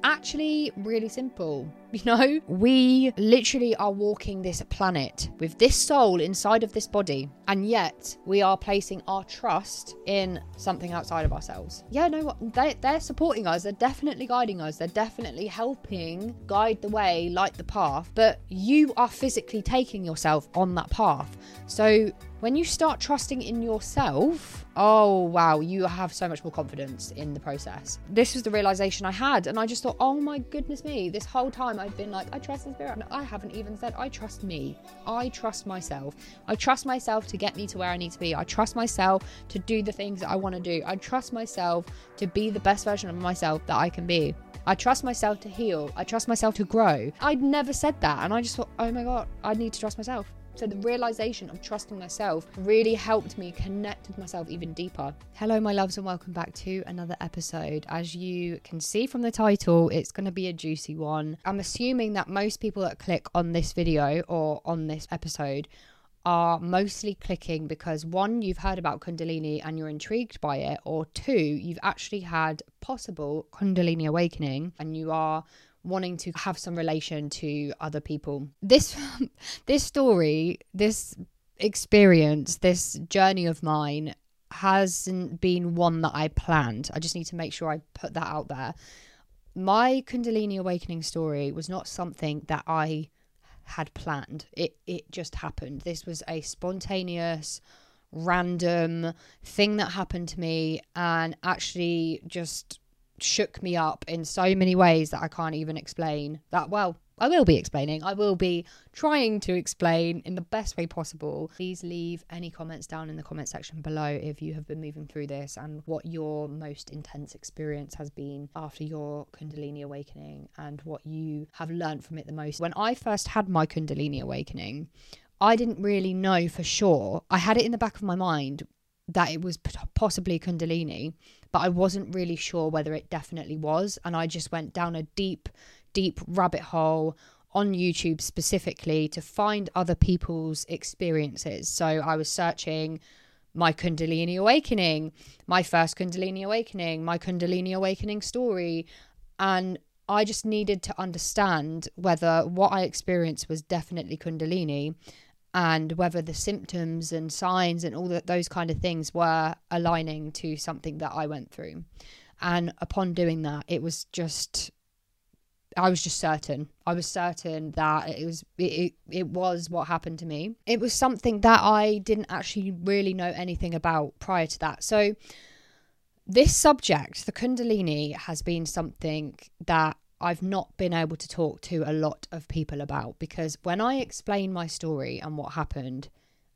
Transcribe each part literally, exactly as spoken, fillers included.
actually really simple. You know, we literally are walking this planet with this soul inside of this body, and yet we are placing our trust in something outside of ourselves. Yeah, no, what they, they're supporting us. They're definitely guiding us. They're definitely helping guide the way, light the path. But you are physically taking yourself on that path. So when you start trusting in yourself, oh wow, you have so much more confidence in the process. This was the realization I had, and I just thought, oh my goodness me, this whole time I've been like, I trust the spirit. No, I haven't even said I trust me. I trust myself. I trust myself to get me to where I need to be. I trust myself to do the things that I want to do. I trust myself to be the best version of myself that I can be. I trust myself to heal. I trust myself to grow. I'd never said that, and I just thought, oh my God, I need to trust myself. So the realization of trusting myself really helped me connect with myself even deeper. Hello, my loves, and welcome back to another episode. As you can see from the title, it's going to be a juicy one. I'm assuming that most people that click on this video or on this episode are mostly clicking because, one, you've heard about Kundalini and you're intrigued by it, or two, you've actually had possible Kundalini awakening and you are wanting to have some relation to other people. This this story, this experience, this journey of mine hasn't been one that I planned. I just need to make sure I put that out there. My Kundalini awakening story was not something that I had planned. It it just happened. This was a spontaneous, random thing that happened to me, and actually just shook me up in so many ways that I can't even explain. That, well, I will be explaining. I will be trying to explain in the best way possible. Please leave any comments down in the comment section below if you have been moving through this and what your most intense experience has been after your Kundalini awakening and what you have learned from it the most. When I first had my Kundalini awakening, I didn't really know for sure. I had it in the back of my mind that it was possibly Kundalini, but I wasn't really sure whether it definitely was. And I just went down a deep, deep rabbit hole on YouTube specifically to find other people's experiences. So I was searching my Kundalini awakening, my first Kundalini awakening, my Kundalini awakening story. And I just needed to understand whether what I experienced was definitely Kundalini, and whether the symptoms and signs and all that, those kind of things were aligning to something that I went through. And upon doing that, it was just, I was just certain. I was certain that it was, it, it was what happened to me. It was something that I didn't actually really know anything about prior to that. So this subject, the Kundalini, has been something that I've not been able to talk to a lot of people about, because when I explain my story and what happened,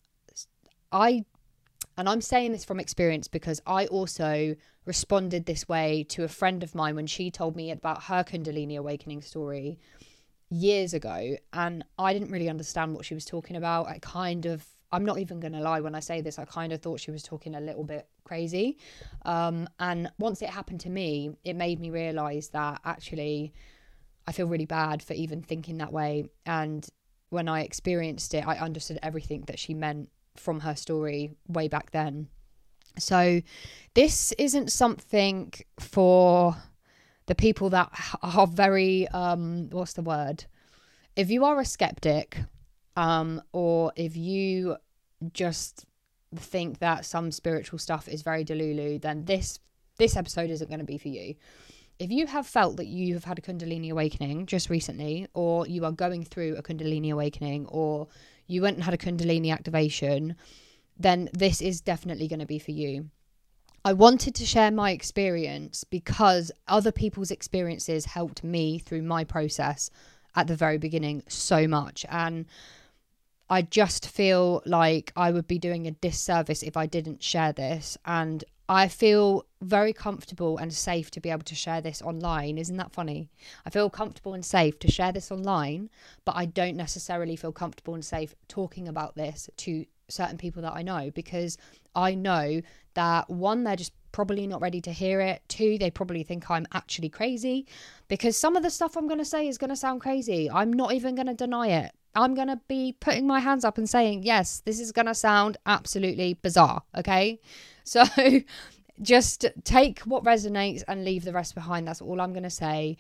I, and I'm saying this from experience because I also responded this way to a friend of mine when she told me about her Kundalini awakening story years ago, and I didn't really understand what she was talking about. I kind of, I'm not even going to lie when I say this, I kind of thought she was talking a little bit crazy. Um, and once it happened to me, it made me realise that actually I feel really bad for even thinking that way. And when I experienced it, I understood everything that she meant from her story way back then. So this isn't something for the people that are very, um, what's the word? If you are a skeptic, Um, or if you just think that some spiritual stuff is very delulu, then this this episode isn't going to be for you. If you have felt that you have had a Kundalini awakening just recently, or you are going through a Kundalini awakening, or you went and had a Kundalini activation, then this is definitely going to be for you. I wanted to share my experience because other people's experiences helped me through my process at the very beginning so much, and I just feel like I would be doing a disservice if I didn't share this. And I feel very comfortable and safe to be able to share this online. Isn't that funny? I feel comfortable and safe to share this online, but I don't necessarily feel comfortable and safe talking about this to certain people that I know, because I know that, one, they're just probably not ready to hear it. Two, they probably think I'm actually crazy, because some of the stuff I'm going to say is going to sound crazy. I'm not even going to deny it. I'm going to be putting my hands up and saying, yes, this is going to sound absolutely bizarre, okay? So just take what resonates and leave the rest behind. That's all I'm going to say.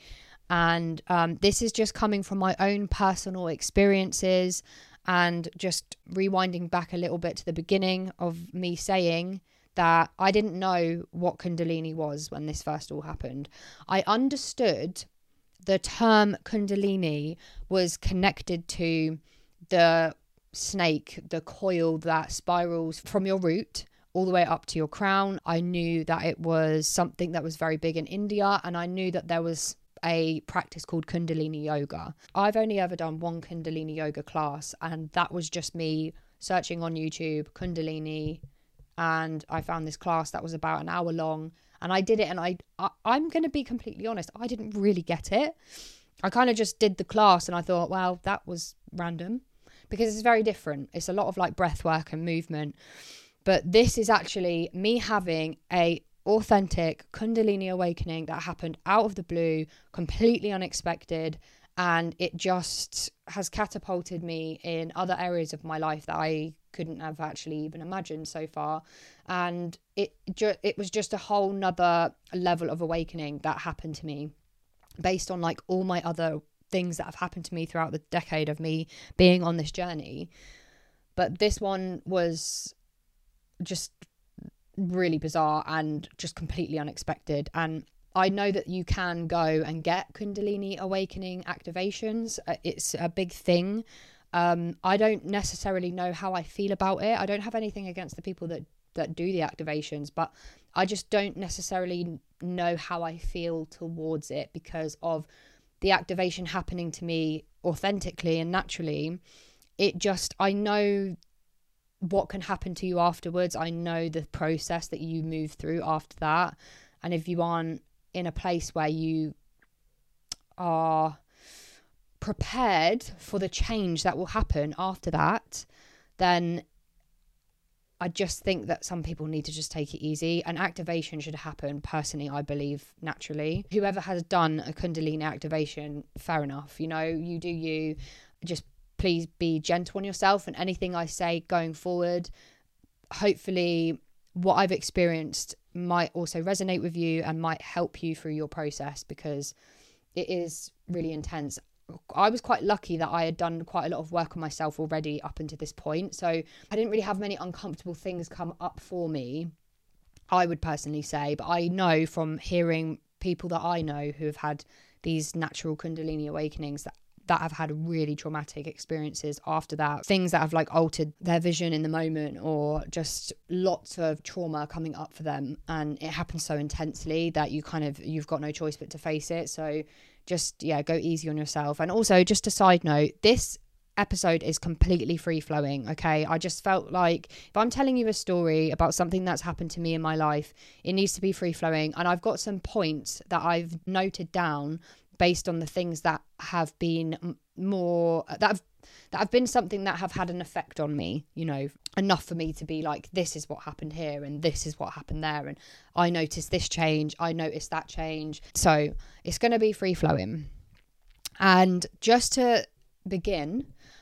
And um, this is just coming from my own personal experiences, and just rewinding back a little bit to the beginning of me saying that I didn't know what Kundalini was when this first all happened. I understood the term Kundalini was connected to the snake, the coil that spirals from your root all the way up to your crown. I knew that it was something that was very big in India, and I knew that there was a practice called Kundalini yoga. I've only ever done one Kundalini yoga class, and that was just me searching on YouTube Kundalini, and I found this class that was about an hour long, and I did it, and I, I I'm going to be completely honest, I didn't really get it. I kind of just did the class and I thought, well, that was random, because it's very different. It's a lot of like breath work and movement. But this is actually me having a authentic Kundalini awakening that happened out of the blue, completely unexpected. And it just has catapulted me in other areas of my life that I couldn't have actually even imagined so far. And it ju- it was just a whole nother level of awakening that happened to me based on like all my other things that have happened to me throughout the decade of me being on this journey. But this one was just really bizarre and just completely unexpected. And I know that you can go and get Kundalini awakening activations. It's a big thing. Um, I don't necessarily know how I feel about it. I don't have anything against the people that, that do the activations, but I just don't necessarily know how I feel towards it because of the activation happening to me authentically and naturally. It just, I know what can happen to you afterwards. I know the process that you move through after that. And if you aren't in a place where you are prepared for the change that will happen after that, then I just think that some people need to just take it easy. And activation should happen, personally, I believe, naturally. Whoever has done a Kundalini activation, fair enough. You know, you do you. Just please be gentle on yourself. And anything I say going forward, hopefully what I've experienced might also resonate with you and might help you through your process, because it is really intense. I was quite lucky that I had done quite a lot of work on myself already up until this point. So I didn't really have many uncomfortable things come up for me, I would personally say. But I know from hearing people that I know who have had these natural Kundalini awakenings that that have had really traumatic experiences after that, things that have like altered their vision in the moment, or just lots of trauma coming up for them, and it happens so intensely that you kind of you've got no choice but to face it. So just yeah go easy on yourself. And also, just a side note, this episode is completely free flowing, okay? I just felt like if I'm telling you a story about something that's happened to me in my life, it needs to be free flowing. And I've got some points that I've noted down based on the things that have been more, that have, that have been something that have had an effect on me, you know, enough for me to be like, this is what happened here and this is what happened there. And I noticed this change, I noticed that change. So it's going to be free flowing. And just to begin,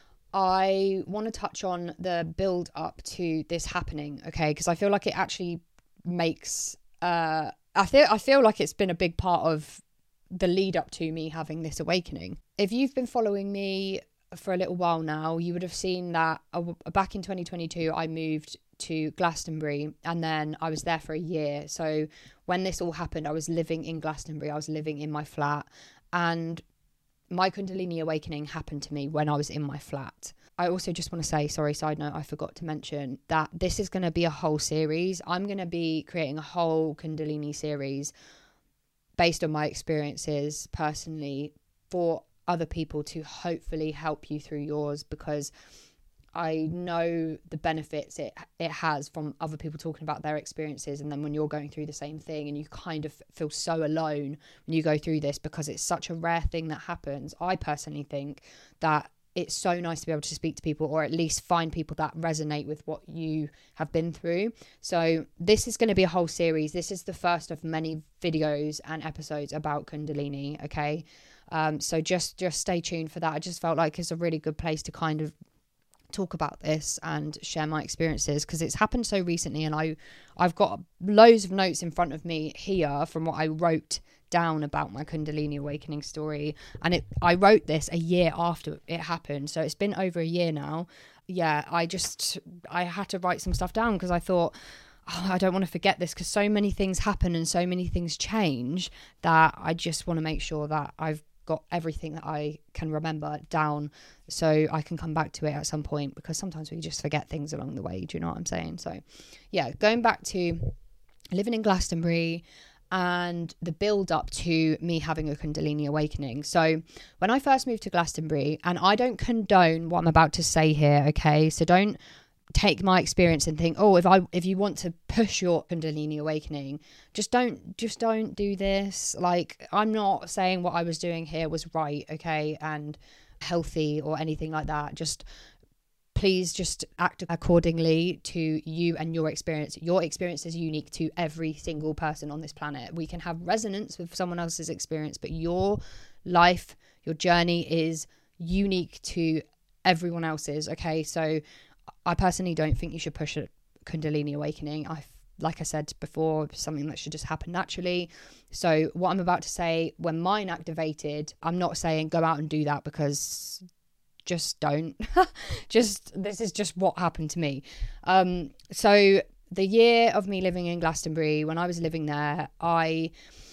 I want to touch on the build up to this happening, okay? Because I feel like it actually makes, uh, I feel, I feel like it's been a big part of the lead up to me having this awakening. If you've been following me for a little while now, you would have seen that uh, back in twenty twenty-two I moved to Glastonbury, and then I was there for a year. So when this all happened, I was living in Glastonbury, I was living in my flat, and my Kundalini awakening happened to me when I was in my flat. I also just want to say, sorry, side note, I forgot to mention that this is going to be a whole series. I'm going to be creating a whole Kundalini series based on my experiences personally for other people to hopefully help you through yours, because I know the benefits it it has from other people talking about their experiences. And then when you're going through the same thing and you kind of feel so alone when you go through this, because it's such a rare thing that happens, I personally think that it's so nice to be able to speak to people, or at least find people that resonate with what you have been through. So this is going to be a whole series. This is the first of many videos and episodes about Kundalini, okay? Um, so just, just stay tuned for that. I just felt like it's a really good place to kind of talk about this and share my experiences, because it's happened so recently, and I, I've got loads of notes in front of me here from what I wrote down about my Kundalini awakening story. And it, I wrote this a year after it happened. So it's been over a year now. Yeah, I just, I had to write some stuff down because I thought, oh, I don't want to forget this, because so many things happen and so many things change that I just want to make sure that I've got everything that I can remember down so I can come back to it at some point, because sometimes we just forget things along the way. Do you know what I'm saying? So yeah, going back to living in Glastonbury and the build up to me having a Kundalini awakening. So when I first moved to Glastonbury, and I don't condone what I'm about to say here, okay? So don't take my experience and think, oh, if I if you want to push your Kundalini awakening, just don't just don't do this. Like, I'm not saying what I was doing here was right, okay, and healthy or anything like that. Just please just act accordingly to you and your experience. Your experience is unique to every single person on this planet. We can have resonance with someone else's experience, but your life, your journey is unique to everyone else's, okay? So I personally don't think you should push a Kundalini awakening. I, like I said before, something that should just happen naturally. So what I'm about to say, when mine activated, I'm not saying go out and do that, because just don't. just this is just what happened to me. Um, so the year of me living in Glastonbury, when I was living there, I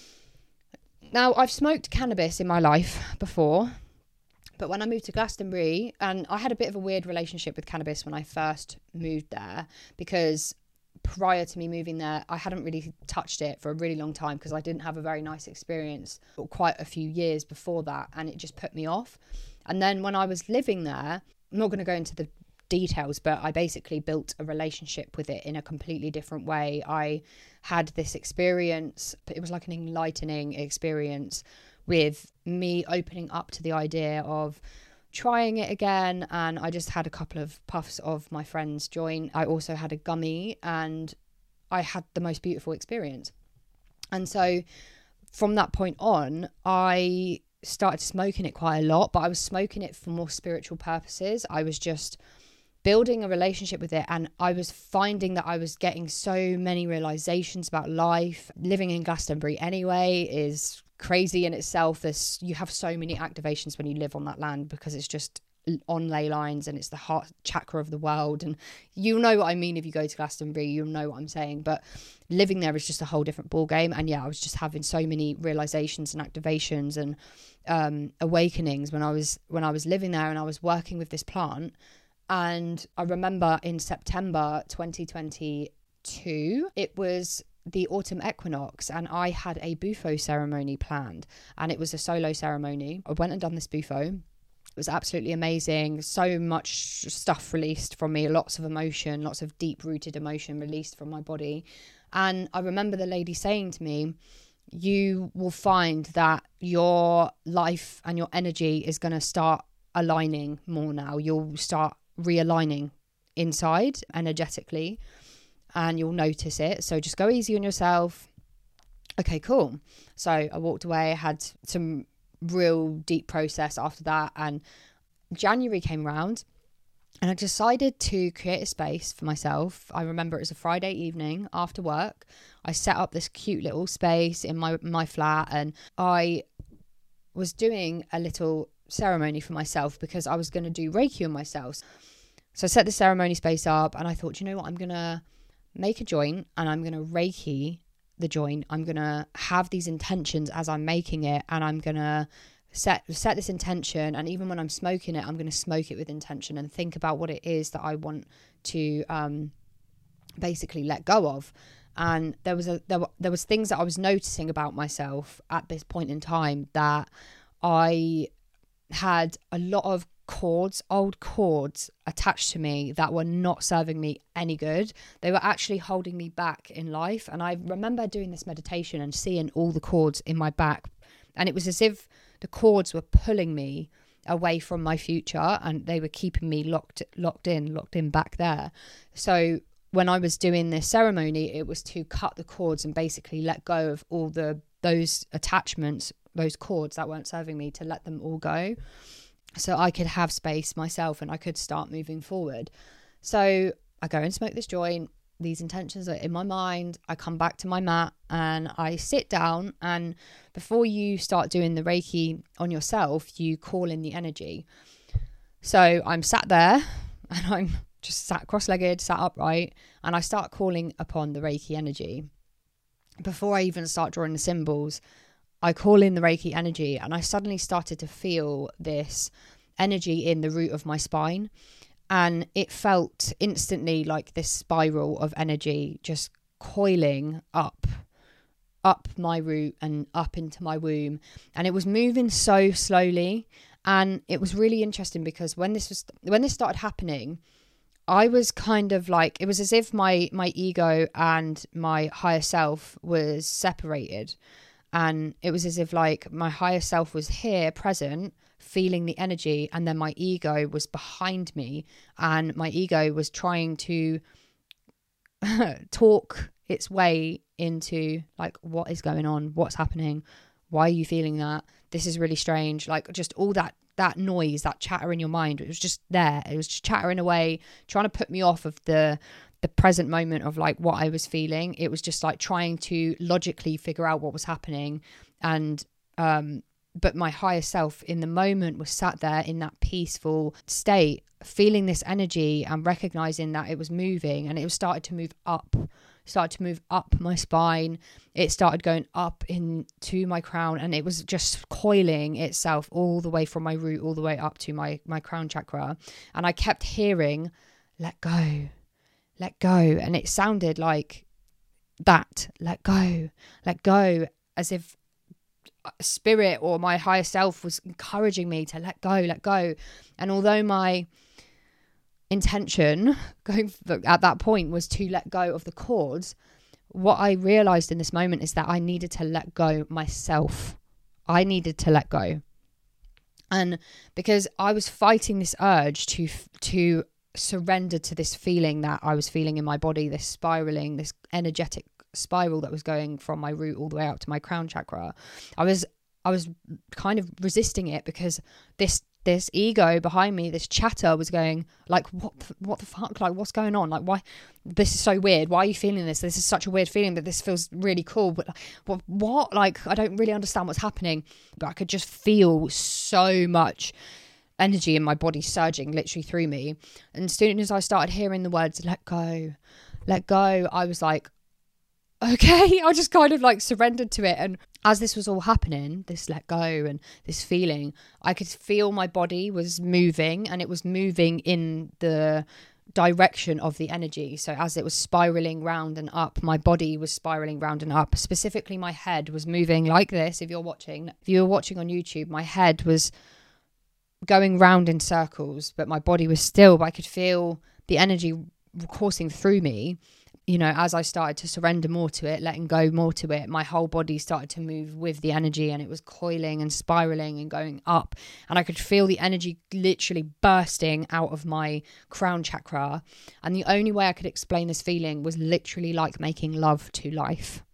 now I've smoked cannabis in my life before. But when I moved to Glastonbury, and I had a bit of a weird relationship with cannabis when I first moved there, because prior to me moving there, I hadn't really touched it for a really long time because I didn't have a very nice experience quite a few years before that, and it just put me off. And then when I was living there, I'm not going to go into the details, but I basically built a relationship with it in a completely different way. I had this experience, it was like an enlightening experience with me opening up to the idea of trying it again. And I just had a couple of puffs of my friends join. I also had a gummy, and I had the most beautiful experience. And so from that point on, I started smoking it quite a lot, but I was smoking it for more spiritual purposes. I was just building a relationship with it, and I was finding that I was getting so many realizations about life. Living in Glastonbury anyway is crazy in itself. There's, you have so many activations when you live on that land, because it's just on ley lines and it's the heart chakra of the world, and you'll know what I mean if you go to Glastonbury. You'll know what I'm saying. But living there is just a whole different ball game. And yeah, I was just having so many realizations and activations and um awakenings when I was when I was living there, and I was working with this plant. And I remember in September twenty twenty-two, it was the autumn equinox, and I had a Bufo ceremony planned, and it was a solo ceremony. I went and done this Bufo. It was absolutely amazing. So much stuff released from me, lots of emotion, lots of deep rooted emotion released from my body. And I remember the lady saying to me, you will find that your life and your energy is going to start aligning more now. You'll start realigning inside energetically, and you'll notice it. So just go easy on yourself. Okay, cool. So I walked away, had some real deep process after that, and January came around, and I decided to create a space for myself. I remember it was a Friday evening after work. I set up this cute little space in my my flat, and I was doing a little ceremony for myself because I was going to do Reiki on myself. So I set the ceremony space up, and I thought, you know what, I'm going to make a joint, and I'm going to Reiki the joint. I'm going to have these intentions as I'm making it, and I'm going to set set this intention. And even when I'm smoking it, I'm going to smoke it with intention and think about what it is that I want to um, basically let go of. And there was a there, were, there was things that I was noticing about myself at this point in time, that I had a lot of cords, old cords attached to me that were not serving me any good. They were actually holding me back in life. And I remember doing this meditation and seeing all the cords in my back, and it was as if the cords were pulling me away from my future, and they were keeping me locked locked in locked in back there. So when I was doing this ceremony, it was to cut the cords and basically let go of all the those attachments, those cords that weren't serving me, to let them all go, so I could have space myself and I could start moving forward. So I go and smoke this joint. these intentions are in my mind. I come back to my mat and I sit down, and before you start doing the Reiki on yourself, you call in the energy. So I'm sat there and I'm just sat cross-legged, sat upright, and I start calling upon the Reiki energy. Before I even start drawing the symbols, I call in the Reiki energy, and I suddenly started to feel this energy in the root of my spine. And it felt instantly like this spiral of energy just coiling up, up my root and up into my womb. And it was moving so slowly. And it was really interesting because when this was, when this started happening, I was kind of like, it was as if my, my ego and my higher self was separated. And it was as if like my higher self was here present, feeling the energy, and then my ego was behind me, and my ego was trying to talk its way into like, what is going on, what's happening, why are you feeling that, this is really strange, like just all that that noise, that chatter in your mind. It was just there, it was just chattering away, trying to put me off of the the present moment of like what I was feeling. It was just like trying to logically figure out what was happening. And um but my higher self in the moment was sat there in that peaceful state, feeling this energy and recognizing that it was moving, and it was started to move up, started to move up my spine. It started going up into my crown, and it was just coiling itself all the way from my root, all the way up to my, my crown chakra. And I kept hearing, let go, let go. And it sounded like that, let go, let go, as if spirit or my higher self was encouraging me to let go, let go. And although my intention going at that point was to let go of the cords, what I realized in this moment is that I needed to let go myself. I needed to let go. And because I was fighting this urge to to surrender to this feeling that I was feeling in my body, this spiraling, this energetic spiral that was going from my root all the way out to my crown chakra, I was I was kind of resisting it, because this this ego behind me, this chatter was going like, what what the fuck, like what's going on, like why, this is so weird, why are you feeling this, this is such a weird feeling, but this feels really cool, but what, what like I don't really understand what's happening. But I could just feel so much energy in my body surging literally through me. And as soon as I started hearing the words let go, let go, I was like, okay, I just kind of like surrendered to it. And as this was all happening, this let go and this feeling, I could feel my body was moving, and it was moving in the direction of the energy. So as it was spiraling round and up, my body was spiraling round and up. Specifically, my head was moving like this. If you're watching, if you were watching on YouTube, my head was going round in circles, but my body was still, but I could feel the energy coursing through me. You know, as I started to surrender more to it, letting go more to it, my whole body started to move with the energy, and it was coiling and spiraling and going up. And I could feel the energy literally bursting out of my crown chakra. And the only way I could explain this feeling was literally like making love to life.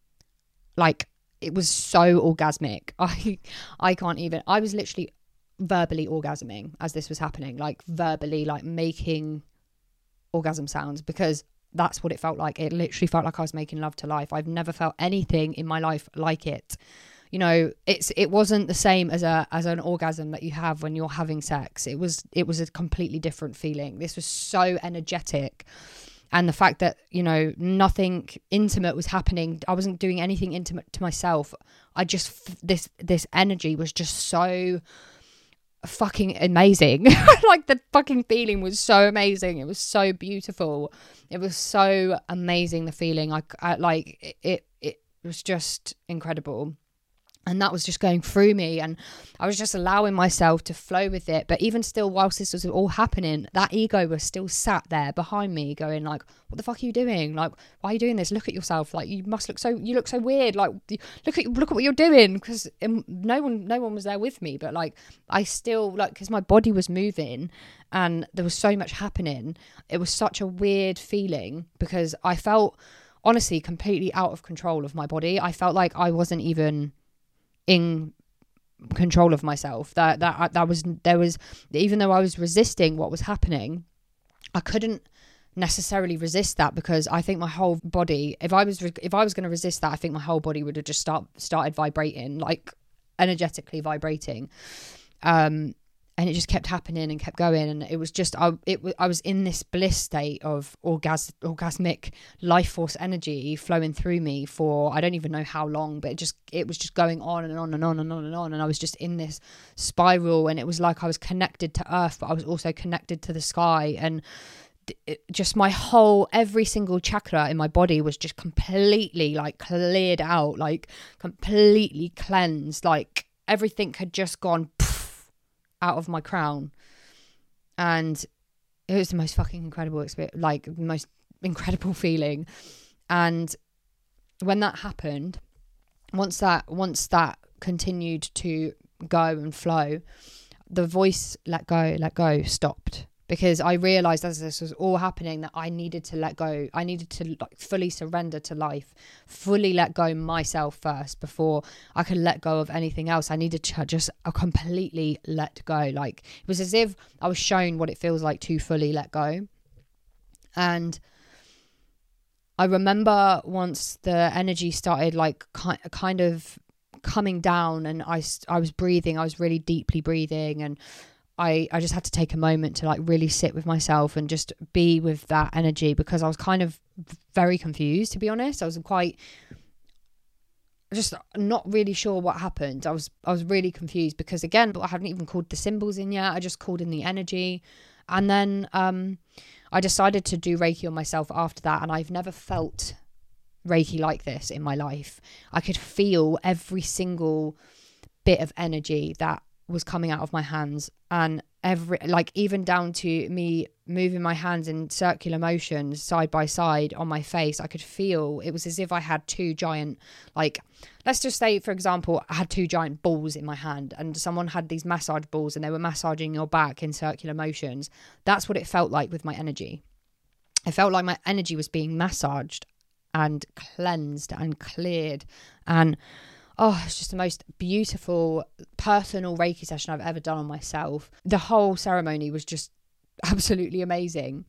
Like, it was so orgasmic. I, I can't even, I was literally verbally orgasming as this was happening, like verbally, like making orgasm sounds, because that's what it felt like. It literally felt like I was making love to life. I've never felt anything in my life like it. You know, it's it wasn't the same as a as an orgasm that you have when you're having sex. It was it was a completely different feeling. This was so energetic. And the fact that, you know, nothing intimate was happening. I wasn't doing anything intimate to myself. I just, this this energy was just so fucking amazing. Like, the fucking feeling was so amazing. It was so beautiful. It was so amazing, the feeling. I, I like it, it it was just incredible. And that was just going through me, and I was just allowing myself to flow with it. But even still, whilst this was all happening, that ego was still sat there behind me going like, what the fuck are you doing? Like, why are you doing this? Look at yourself. Like, you must look so, you look so weird. Like, look at, look at what you're doing. Because no one, no one was there with me. But like, I still, like, because my body was moving and there was so much happening. It was such a weird feeling, because I felt honestly completely out of control of my body. I felt like I wasn't even in control of myself. That that that was there was even though I was resisting what was happening, I couldn't necessarily resist that, because I think my whole body, if I was if I was going to resist that, I think my whole body would have just start started vibrating, like energetically vibrating. Um, and it just kept happening and kept going, and it was just I it I was in this bliss state of orgas orgasmic life force energy flowing through me for I don't even know how long, but it just it was just going on and on and on and on and on, and I was just in this spiral, and it was like I was connected to earth, but I was also connected to the sky, and it, just my whole every single chakra in my body was just completely like cleared out, like completely cleansed, like everything had just gone out of my crown. And it was the most fucking incredible experience, like the most incredible feeling. And when that happened, once that once that continued to go and flow, the voice let go let go stopped, because I realized as this was all happening that I needed to let go. I needed to like fully surrender to life, fully let go myself first before I could let go of anything else. I needed to just uh, completely let go. Like it was as if I was shown what it feels like to fully let go. And I remember once the energy started like ki- kind of coming down, and I, I was breathing, I was really deeply breathing, and I, I just had to take a moment to like really sit with myself and just be with that energy, because I was kind of very confused, to be honest. I was quite just not really sure what happened. I was I was really confused because, again, I hadn't even called the symbols in yet. I just called in the energy. And then um, I decided to do Reiki on myself after that, and I've never felt Reiki like this in my life. I could feel every single bit of energy that was coming out of my hands, and every like even down to me moving my hands in circular motions side by side on my face. I could feel it was as if I had two giant, like let's just say for example I had two giant balls in my hand, and someone had these massage balls and they were massaging your back in circular motions. That's what it felt like with my energy. I felt like my energy was being massaged and cleansed and cleared, and oh, it's just the most beautiful personal Reiki session I've ever done on myself. The whole ceremony was just absolutely amazing.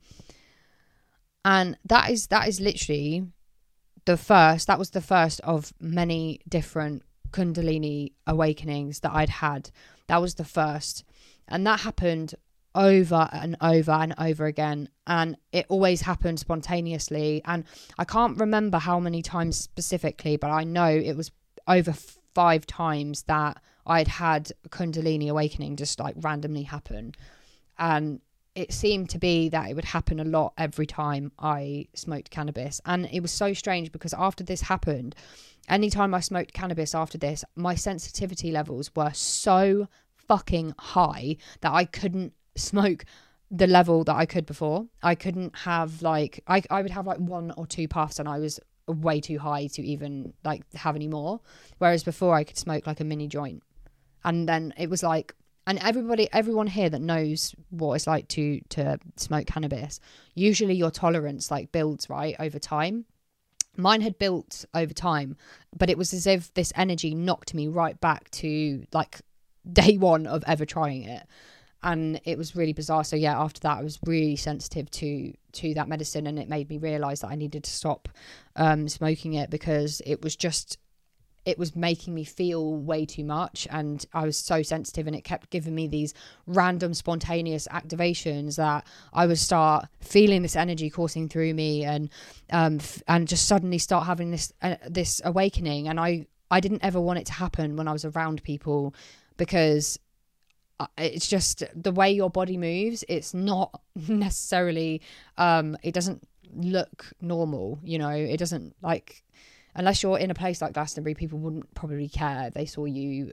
And that is that is literally the first, that was the first of many different Kundalini awakenings that I'd had. That was the first. And that happened over and over and over again. And it always happened spontaneously. And I can't remember how many times specifically, but I know it was over five times that I'd had a Kundalini awakening just like randomly happen. And it seemed to be that it would happen a lot every time I smoked cannabis. And it was so strange because after this happened, anytime I smoked cannabis after this, my sensitivity levels were so fucking high that I couldn't smoke the level that I could before. I couldn't have like, I, I would have like one or two puffs and I was way too high to even like have any more, whereas before I could smoke like a mini joint. And then it was like, and everybody everyone here that knows what it's like to to smoke cannabis, usually your tolerance like builds right over time. Mine had built over time, but it was as if this energy knocked me right back to like day one of ever trying it. And it was really bizarre. So yeah, after that I was really sensitive to to that medicine, and it made me realize that I needed to stop um smoking it, because it was just it was making me feel way too much, and I was so sensitive, and it kept giving me these random spontaneous activations that I would start feeling this energy coursing through me, and um f- and just suddenly start having this uh, this awakening. And I I didn't ever want it to happen when I was around people, because it's just the way your body moves. It's not necessarily um it doesn't look normal, you know. It doesn't, like, unless you're in a place like Glastonbury, people wouldn't probably care if they saw you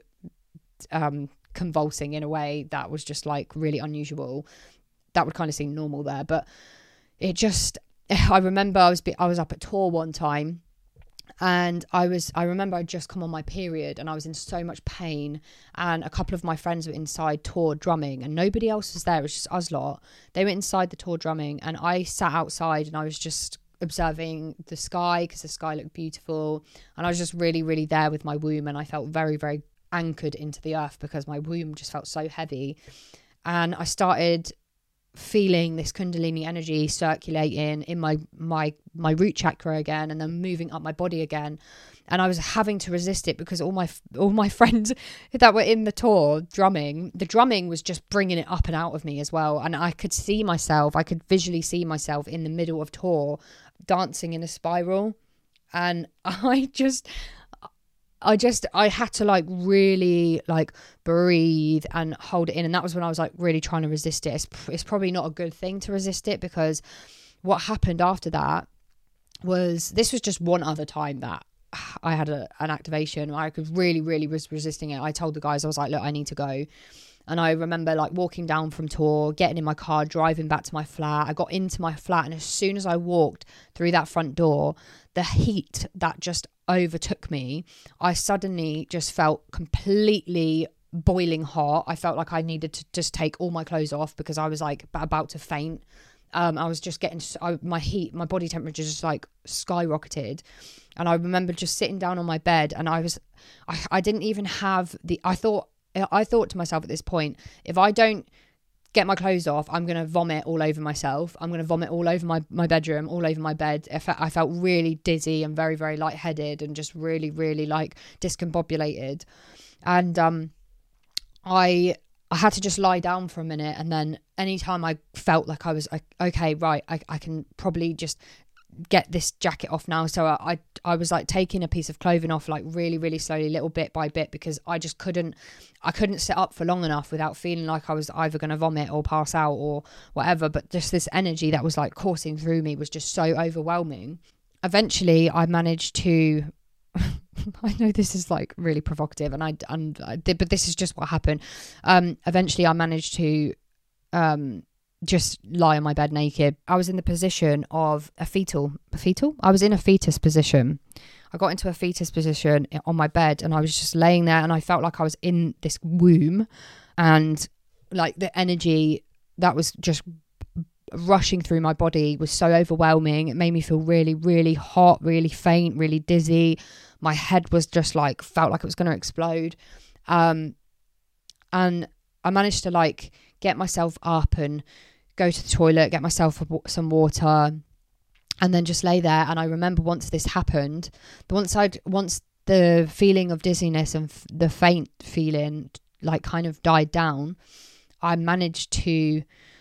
um convulsing in a way that was just like really unusual. That would kind of seem normal there, but it just I remember I was I was up at tour one time, and I was, I remember I'd just come on my period and I was in so much pain, and a couple of my friends were inside tour drumming and nobody else was there. It was just us lot. They were inside the tour drumming, and I sat outside and I was just observing the sky, because the sky looked beautiful, and I was just really, really there with my womb, and I felt very, very anchored into the earth because my womb just felt so heavy. And I started feeling this Kundalini energy circulating in my my my root chakra again, and then moving up my body again. And I was having to resist it because all my all my friends that were in the tour drumming, the drumming was just bringing it up and out of me as well. And I could see myself, I could visually see myself in the middle of tour dancing in a spiral. And I just, I just, I had to like really like breathe and hold it in. And that was when I was like really trying to resist it. It's, it's probably not a good thing to resist it, because what happened after that was, this was just one other time that I had a, an activation. I could really, really was resisting it. I told the guys, I was like, look, I need to go. And I remember like walking down from tour, getting in my car, driving back to my flat. I got into my flat, and as soon as I walked through that front door, the heat that just overtook me, I suddenly just felt completely boiling hot. I felt like I needed to just take all my clothes off because I was like about to faint. Um, I was just getting I, my heat, my body temperature just like skyrocketed. And I remember just sitting down on my bed, and I was, I, I didn't even have the, I thought, I thought to myself at this point, if I don't get my clothes off, I'm going to vomit all over myself. I'm going to vomit all over my, my bedroom, all over my bed. I felt, I felt really dizzy and very, very lightheaded and just really, really like discombobulated. And um, I... I had to just lie down for a minute, and then anytime I felt like I was like, okay, right, I, I can probably just get this jacket off now. So I, I I was like taking a piece of clothing off like really, really slowly, little bit by bit, because I just couldn't, I couldn't sit up for long enough without feeling like I was either going to vomit or pass out or whatever. But just this energy that was like coursing through me was just so overwhelming. Eventually I managed to... I know this is like really provocative, and I and I did, but this is just what happened. Um, eventually, I managed to um just lie on my bed naked. I was in the position of a fetal, a fetal. I was in a fetus position. I got into a fetus position on my bed, and I was just laying there, and I felt like I was in this womb, and like the energy that was just rushing through my body was so overwhelming. It made me feel really, really hot, really faint, really dizzy. My head was just like, felt like it was going to explode. Um, and I managed to like get myself up and go to the toilet, get myself some water, and then just lay there. And I remember once this happened, once I'd, once the feeling of dizziness and f- the faint feeling like kind of died down, I managed to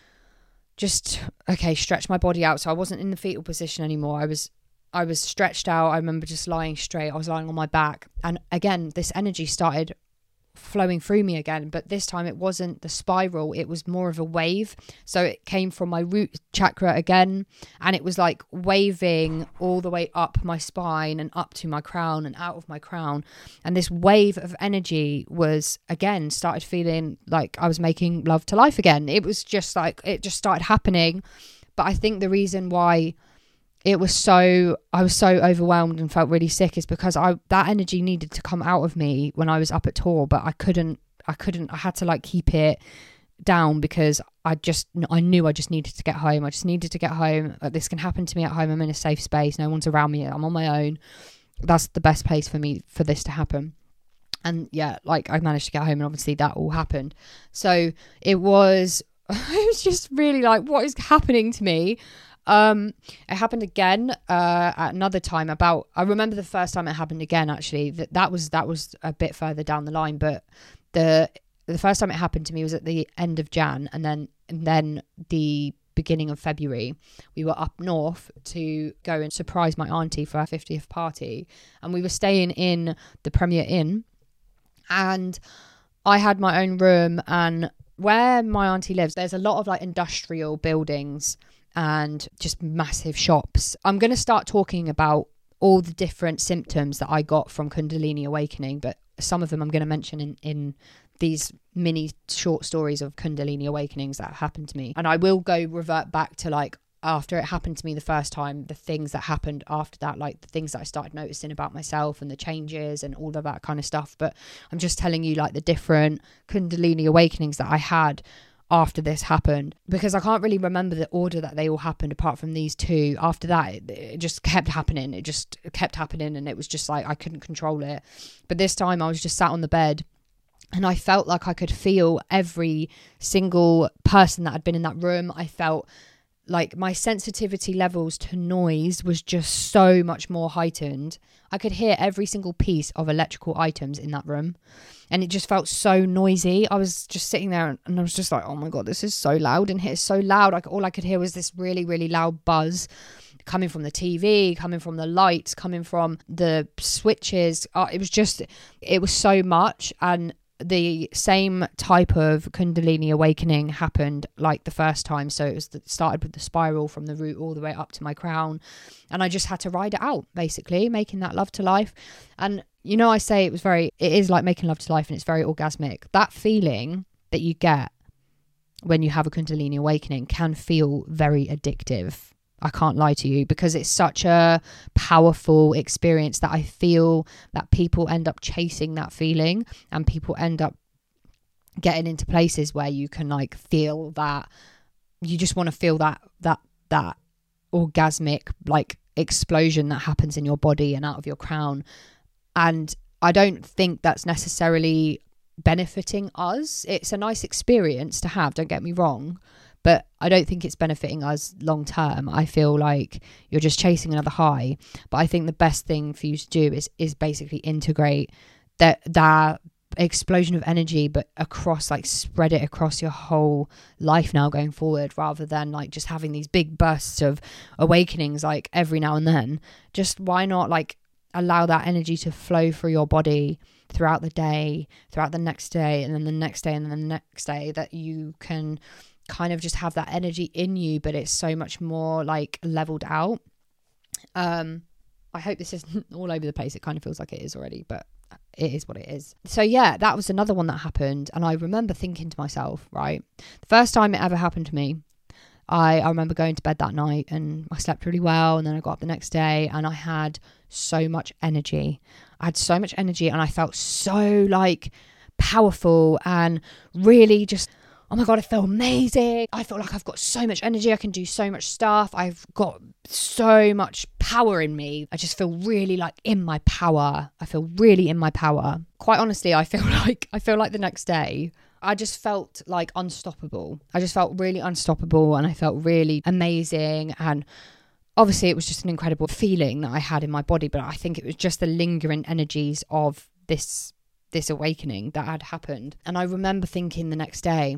just, okay, stretch my body out. So I wasn't in the fetal position anymore. I was I was stretched out. I remember just lying straight. I was lying on my back. And again, this energy started flowing through me again. But this time it wasn't the spiral. It was more of a wave. So it came from my root chakra again. And it was like waving all the way up my spine and up to my crown and out of my crown. And this wave of energy was, again, started feeling like I was making love to life again. It was just like, it just started happening. But I think the reason why it was so, I was so overwhelmed and felt really sick is because I, that energy needed to come out of me when I was up at tour, but I couldn't, I couldn't, I had to like keep it down because I just, I knew I just needed to get home. I just needed to get home. Like, this can happen to me at home. I'm in a safe space. No one's around me. I'm on my own. That's the best place for me, for this to happen. And yeah, like I managed to get home, and obviously that all happened. So it was, it was just really like, what is happening to me? Um, it happened again, uh, at another time. About, I remember the first time it happened again, actually, that that was, that was a bit further down the line, but the, the first time it happened to me was at the end of Jan, and then, and then the beginning of February, we were up north to go and surprise my auntie for her fiftieth party. And we were staying in the Premier Inn, and I had my own room, and where my auntie lives, there's a lot of like industrial buildings and just massive shops. I'm going to start talking about all the different symptoms that I got from Kundalini awakening, but some of them I'm going to mention in, in these mini short stories of Kundalini awakenings that happened to me. And I will go revert back to like, after it happened to me the first time, the things that happened after that, like the things that I started noticing about myself and the changes and all of that kind of stuff. But I'm just telling you like the different Kundalini awakenings that I had after this happened, because I can't really remember the order that they all happened apart from these two. After that, it, it just kept happening. It just kept happening, and it was just like I couldn't control it. But this time I was just sat on the bed, And I felt like I could feel every single person that had been in that room. I felt like my sensitivity levels to noise was just so much more heightened. I could hear every single piece of electrical items in that room. And it just felt so noisy. I was just sitting there and I was just like, oh my God, this is so loud in here. It's so loud. Like all I could hear was this really, really loud buzz coming from the T V, coming from the lights, coming from the switches. Uh, it was just, it was so much. And the same type of Kundalini awakening happened like the first time. So it was the, started with the spiral from the root all the way up to my crown, and I just had to ride it out, basically making that love to life. And you know, I say it was very, it is like making love to life, and it's very orgasmic. That feeling that you get when you have a Kundalini awakening can feel very addictive. I can't lie to you, because it's such a powerful experience that I feel that people end up chasing that feeling, and people end up getting into places where you can like feel that, you just want to feel that, that, that orgasmic like explosion that happens in your body and out of your crown. And I don't think that's necessarily benefiting us. It's a nice experience to have, don't get me wrong, but I don't think it's benefiting us long term. I feel like you're just chasing another high. But I think the best thing for you to do is is basically integrate that that explosion of energy, but across, like spread it across your whole life now going forward, rather than like just having these big bursts of awakenings like every now and then. Just why not like allow that energy to flow through your body throughout the day, throughout the next day, and then the next day, and then the next day, that you can kind of just have that energy in you, but it's so much more like leveled out. Um, I hope this isn't all over the place. It kind of feels like it is already, but it is what it is. So yeah, that was another one that happened. And I remember thinking to myself, right, the first time it ever happened to me, I, I remember going to bed that night and I slept really well. And then I got up the next day and I had so much energy. I had so much energy and I felt so like powerful and really just, oh my God, I feel amazing. I feel like I've got so much energy. I can do so much stuff. I've got so much power in me. I just feel really like in my power. I feel really in my power. Quite honestly, I feel like, I feel like the next day, I just felt like unstoppable. I just felt really unstoppable and I felt really amazing. And obviously it was just an incredible feeling that I had in my body, but I think it was just the lingering energies of this, this awakening that had happened. And I remember thinking the next day,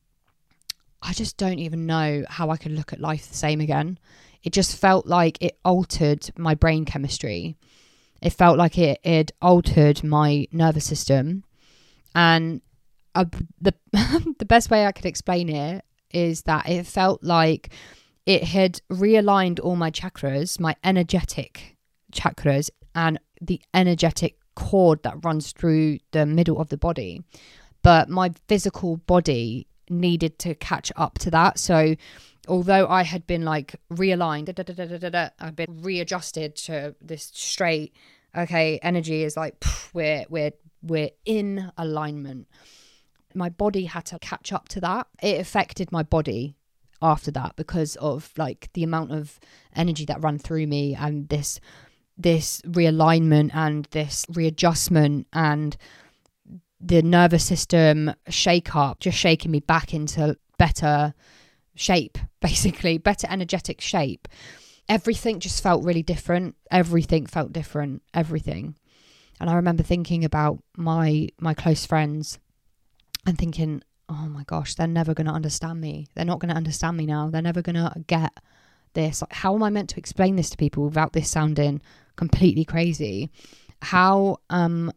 I just don't even know how I could look at life the same again. It just felt like it altered my brain chemistry. It felt like it had altered my nervous system. And uh, the the best way I could explain it is that it felt like it had realigned all my chakras, my energetic chakras, and the energetic cord that runs through the middle of the body. But my physical body needed to catch up to that. So although I had been like realigned, da, da, da, da, da, da, I've been readjusted to this straight, okay, energy is like, pff, we're, we're, we're in alignment. My body had to catch up to that. It affected my body after that because of like the amount of energy that ran through me and this, this realignment and this readjustment and the nervous system shake up, just shaking me back into better shape, basically, better energetic shape. Everything just felt really different. Everything felt different, everything. And I remember thinking about my my close friends and thinking, oh my gosh, they're never going to understand me. They're not going to understand me now. They're never going to get this. Like, how am I meant to explain this to people without this sounding completely crazy? How, um,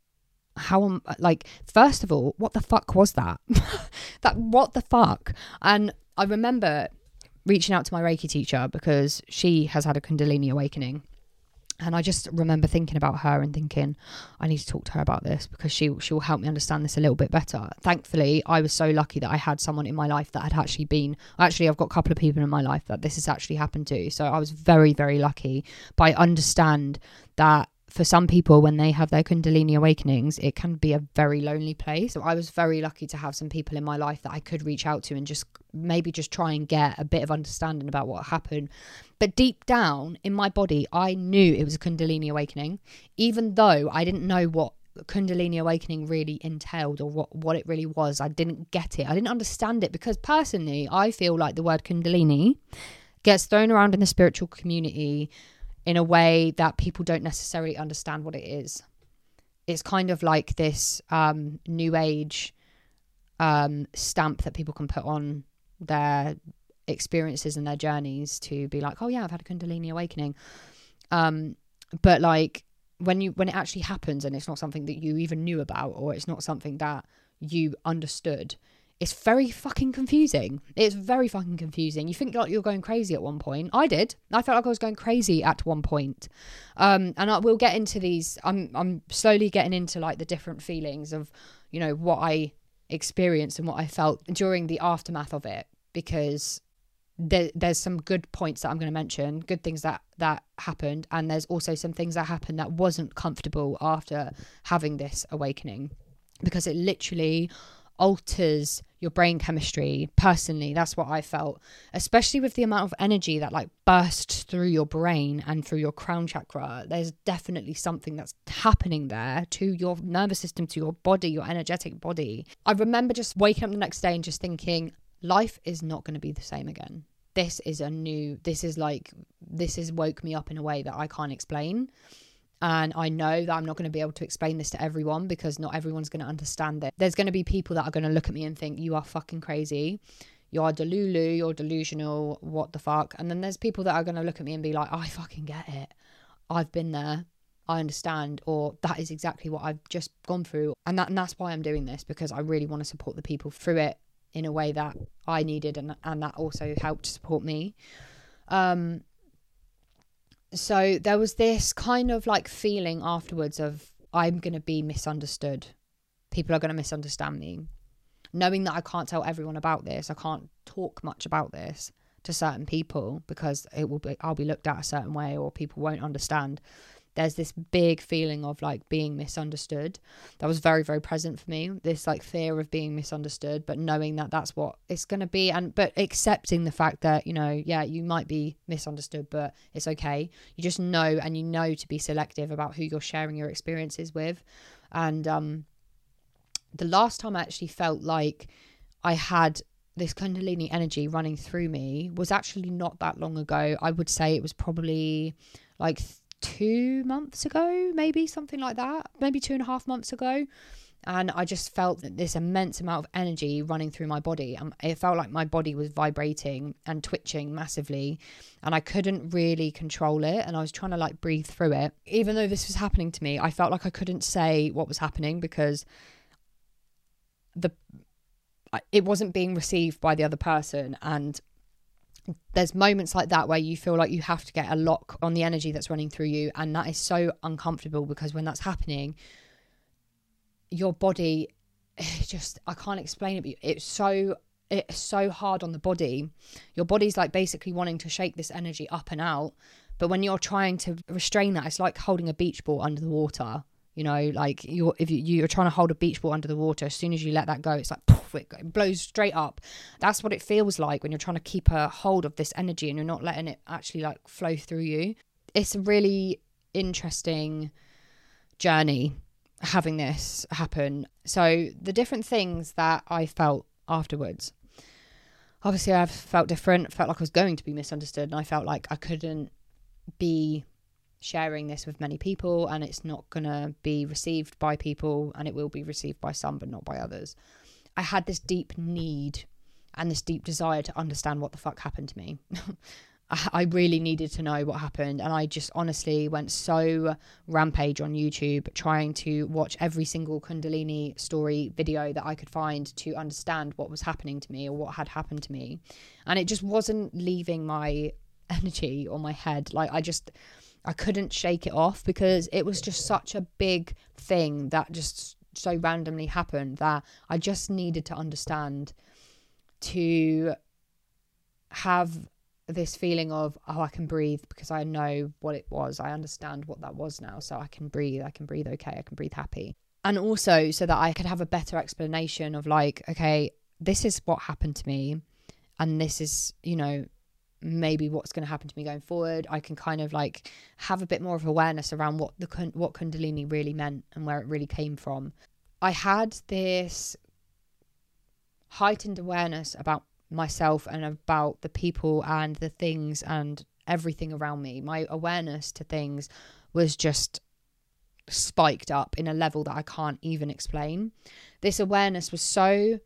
how am like, first of all, what the fuck was that? that, what the fuck? And I remember reaching out to my Reiki teacher because she has had a Kundalini awakening. And I just remember thinking about her and thinking, I need to talk to her about this because she, she will help me understand this a little bit better. Thankfully, I was so lucky that I had someone in my life that had actually been, actually, I've got a couple of people in my life that this has actually happened to. So I was very, very lucky. But I understand that for some people, when they have their Kundalini awakenings, it can be a very lonely place. So I was very lucky to have some people in my life that I could reach out to and just maybe just try and get a bit of understanding about what happened. But deep down in my body, I knew it was a Kundalini awakening, even though I didn't know what Kundalini awakening really entailed, or what, what it really was. I didn't get it. I didn't understand it, because personally, I feel like the word Kundalini gets thrown around in the spiritual community in a way that people don't necessarily understand what it is. It's kind of like this um, new age um, stamp that people can put on their experiences and their journeys to be like, oh yeah, I've had a Kundalini awakening. Um, but like, when you when it actually happens and it's not something that you even knew about, or it's not something that you understood, it's very fucking confusing. It's very fucking confusing. You think like you're going crazy at one point. I did. I felt like I was going crazy at one point. Um, and I will get into these. I'm I'm slowly getting into like the different feelings of, you know, what I experienced and what I felt during the aftermath of it, because There, there's some good points that I'm going to mention, good things that that happened, and there's also some things that happened that wasn't comfortable after having this awakening, because it literally alters your brain chemistry. Personally, that's what I felt, especially with the amount of energy that like bursts through your brain and through your crown chakra. There's definitely something that's happening there to your nervous system, to your body, your energetic body. I remember just waking up the next day and just thinking, life is not going to be the same again. This is a new, this is like, this has woke me up in a way that I can't explain. And I know that I'm not going to be able to explain this to everyone, because not everyone's going to understand it. There's going to be people that are going to look at me and think, you are fucking crazy. You are delulu, you're delusional, what the fuck? And then there's people that are going to look at me and be like, I fucking get it. I've been there. I understand, or that is exactly what I've just gone through. And that and that's why I'm doing this, because I really want to support the people through it in a way that I needed, and and that also helped support me. Um, so there was this kind of like feeling afterwards of, I'm going to be misunderstood. People are going to misunderstand me. Knowing that I can't tell everyone about this, I can't talk much about this to certain people, because it will be, I'll be looked at a certain way, or people won't understand. There's this big feeling of like being misunderstood that was very, very present for me. This like fear of being misunderstood, but knowing that that's what it's going to be. And, but accepting the fact that, you know, yeah, you might be misunderstood, but it's okay. You just know, and you know to be selective about who you're sharing your experiences with. And um, the last time I actually felt like I had this Kundalini energy running through me was actually not that long ago. I would say it was probably like th- two months ago, maybe something like that, maybe two and a half months ago. And I just felt this immense amount of energy running through my body. Um, it felt like my body was vibrating and twitching massively, and I couldn't really control it. And I was trying to like breathe through it. Even though this was happening to me, I felt like I couldn't say what was happening, because the it wasn't being received by the other person. And there's moments like that where you feel like you have to get a lock on the energy that's running through you, and that is so uncomfortable, because when that's happening, your body just, I can't explain it, but it's so it's so hard on the body. Your body's like basically wanting to shake this energy up and out, but when you're trying to restrain that, it's like holding a beach ball under the water. You know, like you're if you, you're trying to hold a beach ball under the water, as soon as you let that go, it's like poof, it blows straight up. That's what it feels like when you're trying to keep a hold of this energy and you're not letting it actually like flow through you. It's a really interesting journey having this happen. So the different things that I felt afterwards, obviously I've felt different, felt like I was going to be misunderstood, and I felt like I couldn't be sharing this with many people, and it's not gonna be received by people, and it will be received by some but not by others. I had this deep need and this deep desire to understand what the fuck happened to me. I really needed to know what happened, and I just honestly went so rampage on YouTube trying to watch every single Kundalini story video that I could find to understand what was happening to me or what had happened to me, and it just wasn't leaving my energy or my head. Like I just I couldn't shake it off, because it was just such a big thing that just so randomly happened that I just needed to understand, to have this feeling of, oh, I can breathe, because I know what it was. I understand what that was now, so I can breathe. I can breathe okay. I can breathe happy. And also so that I could have a better explanation of like, okay, this is what happened to me, and this is, you know, maybe what's going to happen to me going forward. I can kind of like have a bit more of awareness around what the what Kundalini really meant and where it really came from. I had this heightened awareness about myself and about the people and the things and everything around me. My awareness to things was just spiked up in a level that I can't even explain. This awareness was so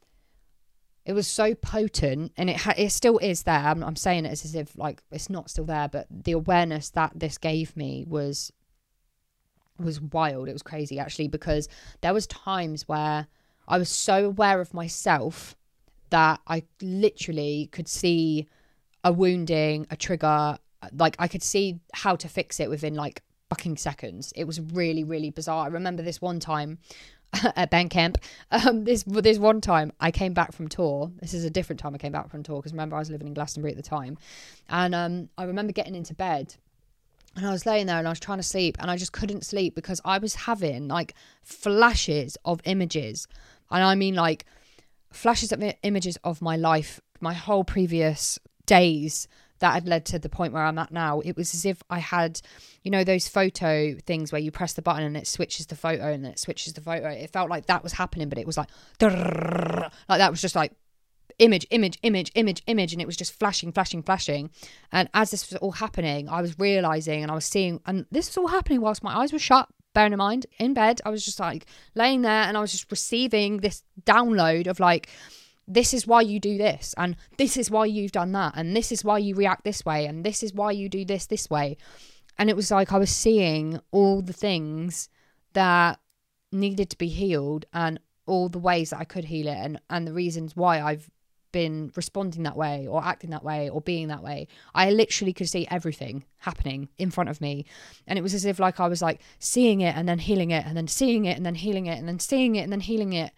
It was so potent, and it ha- it still is there. I'm, I'm saying it as if like it's not still there, but the awareness that this gave me was was wild. It was crazy actually, because there was times where I was so aware of myself that I literally could see a wounding, a trigger, like I could see how to fix it within like fucking seconds. It was really, really bizarre. I remember this one time at band camp, um, this this one time I came back from tour. This is a different time I came back from tour, because remember I was living in Glastonbury at the time, and um, I remember getting into bed, and I was laying there and I was trying to sleep, and I just couldn't sleep because I was having like flashes of images, and I mean like flashes of images of my life, my whole previous days that had led to the point where I'm at now. It was as if I had, you know, those photo things where you press the button and it switches the photo and then it switches the photo. It felt like that was happening, but it was like, like that was just like image, image, image, image, image. And it was just flashing, flashing, flashing. And as this was all happening, I was realizing and I was seeing, and this was all happening whilst my eyes were shut, bearing in mind, in bed. I was just like laying there and I was just receiving this download of like, this is why you do this, and this is why you've done that, and this is why you react this way, and this is why you do this this way. And it was like I was seeing all the things that needed to be healed and all the ways that I could heal it, and, and the reasons why I've been responding that way or acting that way or being that way. I literally could see everything happening in front of me, and it was as if like I was like seeing it and then healing it and then seeing it and then healing it and then seeing it and then healing it.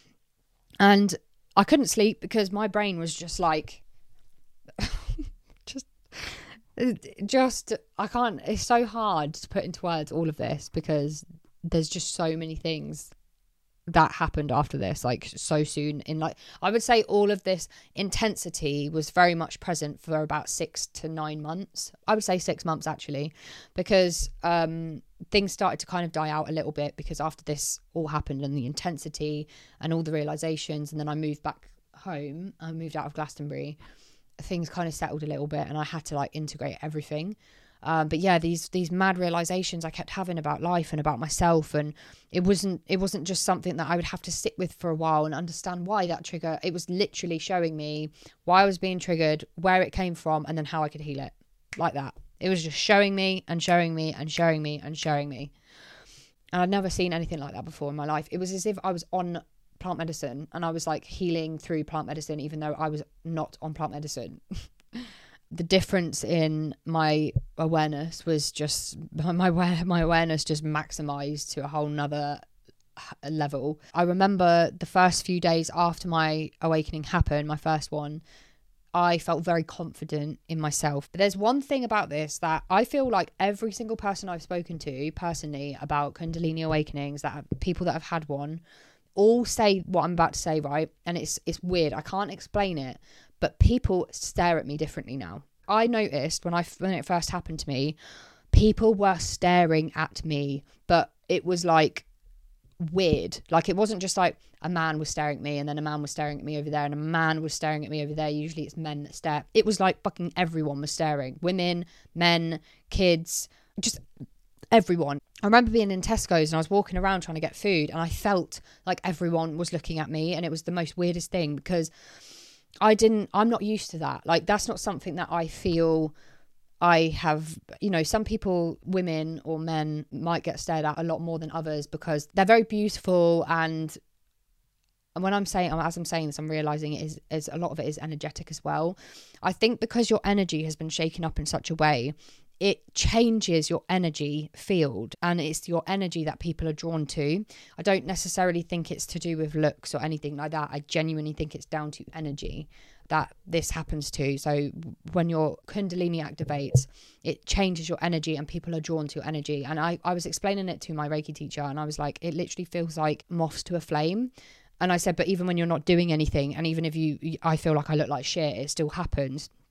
And I couldn't sleep because my brain was just like, just, just, I can't, it's so hard to put into words all of this because there's just so many things that happened after this, like so soon in like, I would say all of this intensity was very much present for about six to nine months. I would say six months actually, because, um, things started to kind of die out a little bit because after this all happened and the intensity and all the realizations, and then I moved back home, I moved out of Glastonbury, things kind of settled a little bit and I had to like integrate everything. Um, but yeah, these these mad realizations I kept having about life and about myself, and it wasn't it wasn't just something that I would have to sit with for a while and understand why that trigger. It was literally showing me why I was being triggered, where it came from, and then how I could heal it, like that. It was just showing me and showing me and showing me and showing me. And I'd never seen anything like that before in my life. It was as if I was on plant medicine and I was like healing through plant medicine, even though I was not on plant medicine. The difference in my awareness was just, my my awareness just maximized to a whole nother level. I remember the first few days after my awakening happened, my first one, I felt very confident in myself. But there's one thing about this that I feel like every single person I've spoken to personally about Kundalini awakenings, that have, people that have had one, all say what I'm about to say, right? And it's it's weird. I can't explain it, but people stare at me differently now. I noticed when I when it first happened to me, people were staring at me, but it was like weird. Like it wasn't just like a man was staring at me and then a man was staring at me over there and a man was staring at me over there. Usually it's men that stare. It was like fucking everyone was staring. Women, men, kids, just everyone. I remember being in Tesco's and I was walking around trying to get food and I felt like everyone was looking at me, and it was the most weirdest thing because I didn't, I'm not used to that. Like that's not something that I feel I have, you know, some people, women or men, might get stared at a lot more than others because they're very beautiful. And and when I'm saying, as I'm saying this, I'm realizing it is, is a lot of it is energetic as well. I think because your energy has been shaken up in such a way, it changes your energy field, and it's your energy that people are drawn to. I don't necessarily think it's to do with looks or anything like that. I genuinely think it's down to energy that this happens to. So when your Kundalini activates, it changes your energy and people are drawn to your energy. And I, I was explaining it to my Reiki teacher and I was like, it literally feels like moths to a flame. And I said, but even when you're not doing anything, and even if you, I feel like I look like shit, it still happens.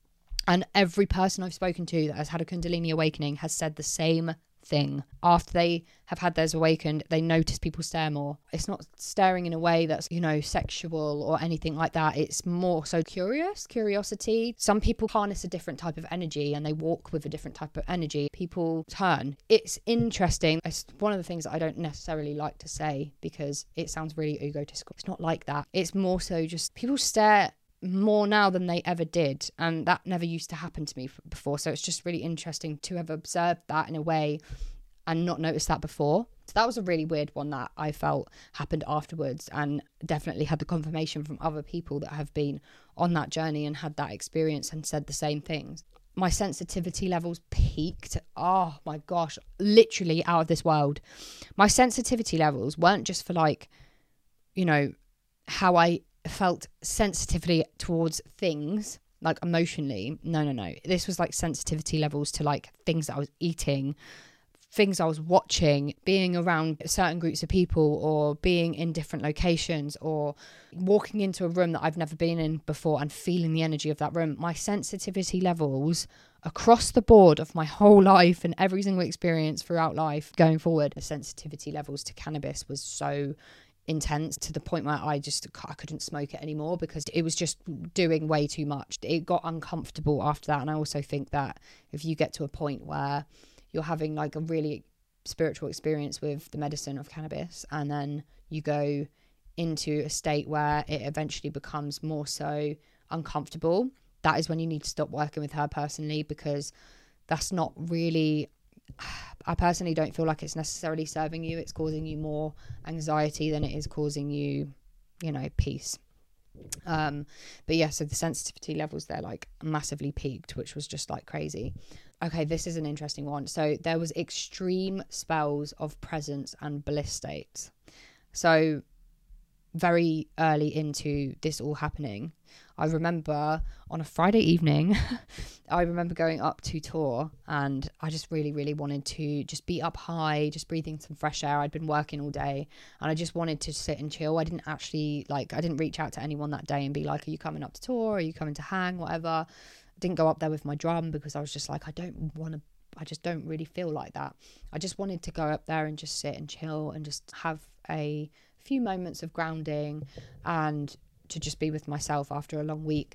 And every person I've spoken to that has had a Kundalini awakening has said the same thing. After they have had theirs awakened, they notice people stare more. It's not staring in a way that's, you know, sexual or anything like that. It's more so curious, curiosity. Some people harness a different type of energy and they walk with a different type of energy. People turn. It's interesting. It's one of the things that I don't necessarily like to say because it sounds really egotistical. It's not like that. It's more so just people stare more now than they ever did, and that never used to happen to me before. So it's just really interesting to have observed that in a way and not noticed that before. So that was a really weird one that I felt happened afterwards, and definitely had the confirmation from other people that have been on that journey and had that experience and said the same things. My sensitivity levels peaked. Oh my gosh, literally out of this world. My sensitivity levels weren't just for like, you know, how I felt sensitively towards things, like emotionally. No, no, no. This was like sensitivity levels to like things that I was eating, things I was watching, being around certain groups of people, or being in different locations, or walking into a room that I've never been in before and feeling the energy of that room. My sensitivity levels across the board of my whole life and every single experience throughout life going forward, the sensitivity levels to cannabis was so intense, to the point where I just I couldn't smoke it anymore because it was just doing way too much. It got uncomfortable after that. And I also think that if you get to a point where you're having like a really spiritual experience with the medicine of cannabis, and then you go into a state where it eventually becomes more so uncomfortable, that is when you need to stop working with her personally, because that's not really, I personally don't feel like it's necessarily serving you. It's causing you more anxiety than it is causing you, you know, peace. Um, but yeah, so the sensitivity levels there like massively peaked, which was just like crazy. Okay, this is an interesting one. So there was extreme spells of presence and bliss states. So very early into this all happening, I remember on a Friday evening, I remember going up to tour, and I just really, really wanted to just be up high, just breathing some fresh air. I'd been working all day and I just wanted to sit and chill. I didn't actually like, I didn't reach out to anyone that day and be like, are you coming up to tour? Are you coming to hang? Whatever. I didn't go up there with my drum because I was just like, I don't want to, I just don't really feel like that. I just wanted to go up there and just sit and chill and just have a few moments of grounding and to just be with myself after a long week.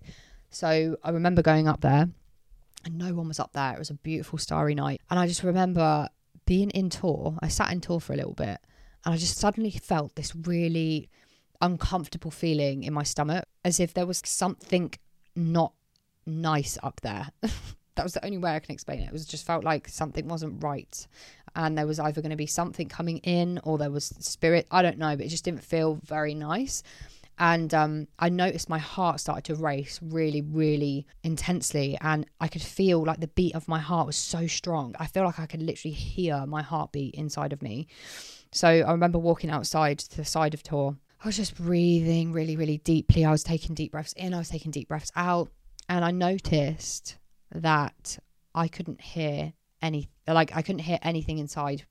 So I remember going up there and no one was up there. It was a beautiful starry night. And I just remember being in tour. I sat in tour for a little bit and I just suddenly felt this really uncomfortable feeling in my stomach, as if there was something not nice up there. That was the only way I can explain it. It was just felt like something wasn't right. And there was either going to be something coming in or there was spirit. I don't know, but it just didn't feel very nice. And um, I noticed my heart started to race really, really intensely. And I could feel like the beat of my heart was so strong. I feel like I could literally hear my heartbeat inside of me. So I remember walking outside to the side of tour. I was just breathing really, really deeply. I was taking deep breaths in. I was taking deep breaths out. And I noticed that I couldn't hear any, like I couldn't hear anything inside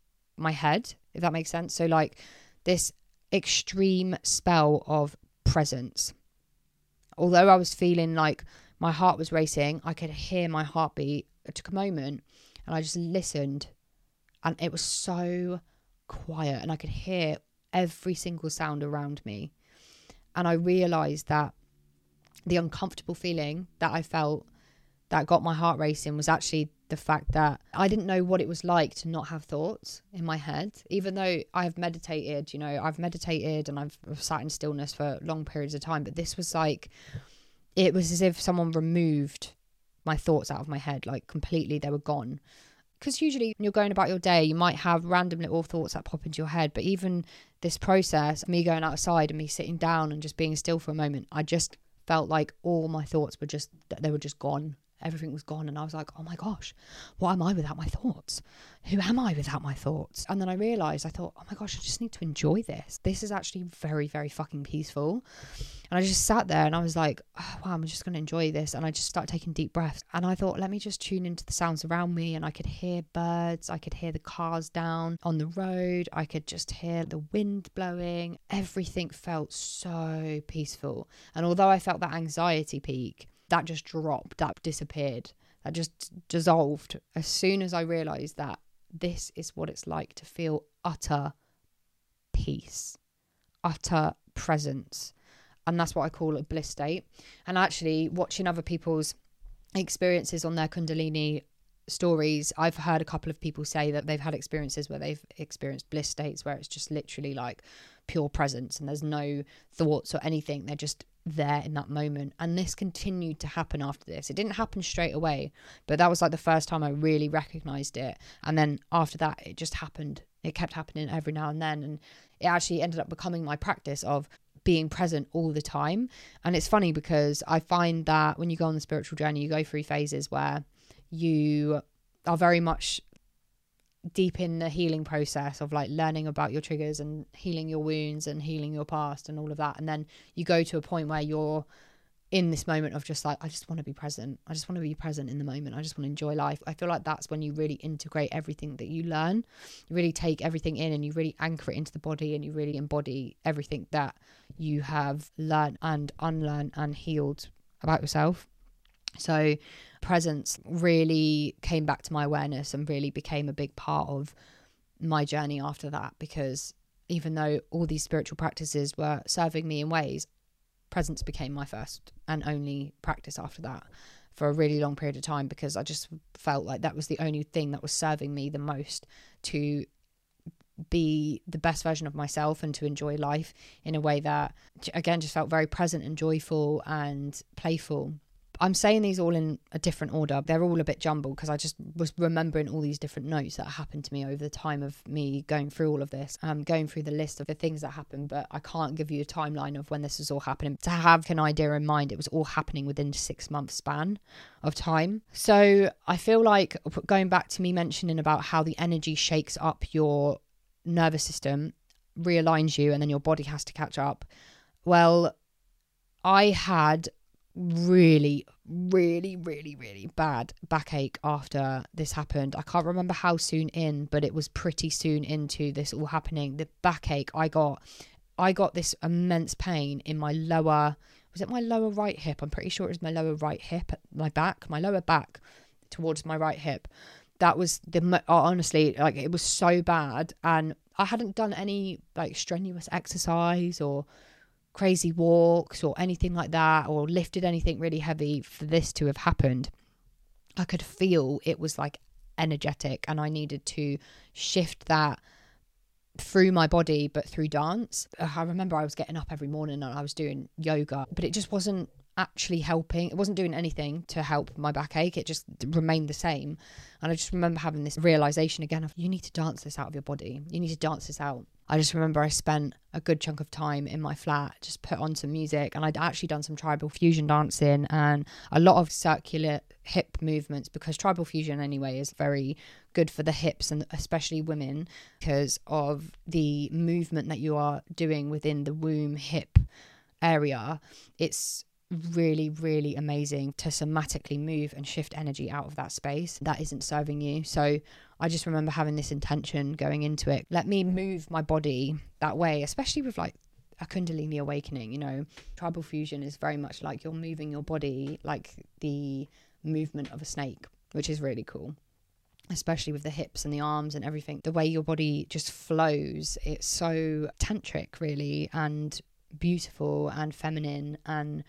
my head, if that makes sense. So like this extreme spell of presence. Although I was feeling like my heart was racing, I could hear my heartbeat. It took a moment and I just listened and it was so quiet and I could hear every single sound around me. And I realised that the uncomfortable feeling that I felt that got my heart racing was actually the fact that I didn't know what it was like to not have thoughts in my head. Even though I've meditated, you know, I've meditated and I've sat in stillness for long periods of time, but this was like, it was as if someone removed my thoughts out of my head, like completely, they were gone. Because usually when you're going about your day, you might have random little thoughts that pop into your head. But even this process, me going outside and me sitting down and just being still for a moment, I just felt like all my thoughts were just, they were just gone. Everything was gone. And I was like, oh my gosh, what am I without my thoughts? Who am I without my thoughts? And then I realized, I thought, oh my gosh, I just need to enjoy this. This is actually very, very fucking peaceful. And I just sat there and I was like, oh, wow, I'm just going to enjoy this. And I just started taking deep breaths. And I thought, let me just tune into the sounds around me. And I could hear birds. I could hear the cars down on the road. I could just hear the wind blowing. Everything felt so peaceful. And although I felt that anxiety peak, that just dropped, that disappeared, that just dissolved as soon as I realised that this is what it's like to feel utter peace, utter presence. And that's what I call a bliss state. And actually watching other people's experiences on their Kundalini stories, I've heard a couple of people say that they've had experiences where they've experienced bliss states where it's just literally like pure presence and there's no thoughts or anything. They're just there in that moment. And this continued to happen after this. It didn't happen straight away, but that was like the first time I really recognized it. And then after that, it just happened. It kept happening every now and then. And it actually ended up becoming my practice of being present all the time. And it's funny because I find that when you go on the spiritual journey, you go through phases where you are very much deep in the healing process of like learning about your triggers and healing your wounds and healing your past and all of that. And then you go to a point where you're in this moment of just like, I just want to be present. I just want to be present in the moment. I just want to enjoy life. I feel like that's when you really integrate everything that you learn. You really take everything in and you really anchor it into the body and you really embody everything that you have learned and unlearned and healed about yourself. So presence really came back to my awareness and really became a big part of my journey after that, because even though all these spiritual practices were serving me in ways, presence became my first and only practice after that for a really long period of time, because I just felt like that was the only thing that was serving me the most to be the best version of myself and to enjoy life in a way that, again, just felt very present and joyful and playful. I'm saying these all in a different order. They're all a bit jumbled because I just was remembering all these different notes that happened to me over the time of me going through all of this, um, going through the list of the things that happened, but I can't give you a timeline of when this was all happening. To have an idea in mind, it was all happening within a six month span of time. So I feel like, going back to me mentioning about how the energy shakes up your nervous system, realigns you, and then your body has to catch up. Well, I had really really really really bad backache after this happened. I can't remember how soon in, but it was pretty soon into this all happening. The backache I got I got this immense pain in my lower, was it my lower right hip? I'm pretty sure it was my lower right hip, my back, my lower back towards my right hip. That was the, honestly, like, it was so bad. And I hadn't done any like strenuous exercise or crazy walks or anything like that, or lifted anything really heavy for this to have happened. I could feel it was like energetic, and I needed to shift that through my body, but through dance. I remember I was getting up every morning and I was doing yoga, but it just wasn't actually helping. It wasn't doing anything to help my backache. It just remained the same. And I just remember having this realization again of, you need to dance this out of your body. You need to dance this out. I just remember I spent a good chunk of time in my flat, just put on some music, and I'd actually done some tribal fusion dancing and a lot of circular hip movements, because tribal fusion anyway is very good for the hips, and especially women, because of the movement that you are doing within the womb hip area. It's really really amazing to somatically move and shift energy out of that space that isn't serving you. So I just remember having this intention going into it, let me move my body that way, especially with like a Kundalini awakening. You know, tribal fusion is very much like you're moving your body like the movement of a snake, which is really cool, especially with the hips and the arms and everything. The way your body just flows, it's so tantric really, and beautiful and feminine. And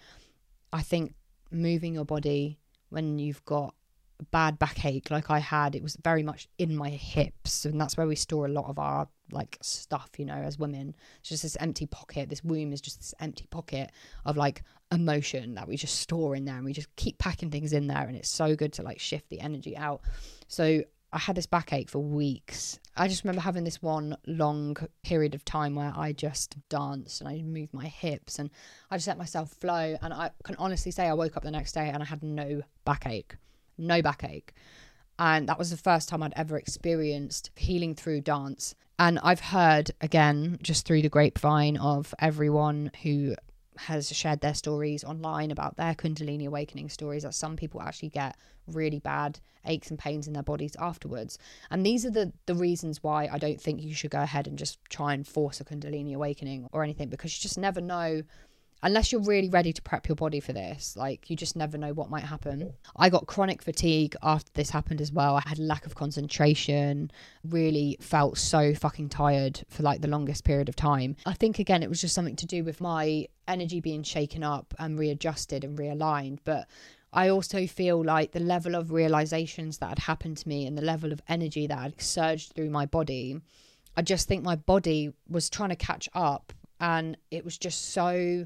I think moving your body when you've got bad backache like I had, it was very much in my hips, and that's where we store a lot of our like stuff, you know, as women. It's just this empty pocket. This womb is just this empty pocket of like emotion that we just store in there, and we just keep packing things in there, and it's so good to like shift the energy out. So I had this backache for weeks. I just remember having this one long period of time where I just danced and I moved my hips and I just let myself flow. And I can honestly say I woke up the next day and I had no backache, no backache. And that was the first time I'd ever experienced healing through dance. And I've heard, again, just through the grapevine of everyone who has shared their stories online about their Kundalini awakening stories, that some people actually get really bad aches and pains in their bodies afterwards. And these are the the reasons why I don't think you should go ahead and just try and force a Kundalini awakening or anything, because you just never know unless you're really ready to prep your body for this, like you just never know what might happen. I got chronic fatigue after this happened as well. I had lack of concentration, really felt so fucking tired for like the longest period of time. I think again, it was just something to do with my energy being shaken up and readjusted and realigned. But I also feel like the level of realizations that had happened to me and the level of energy that had surged through my body, I just think my body was trying to catch up, and it was just so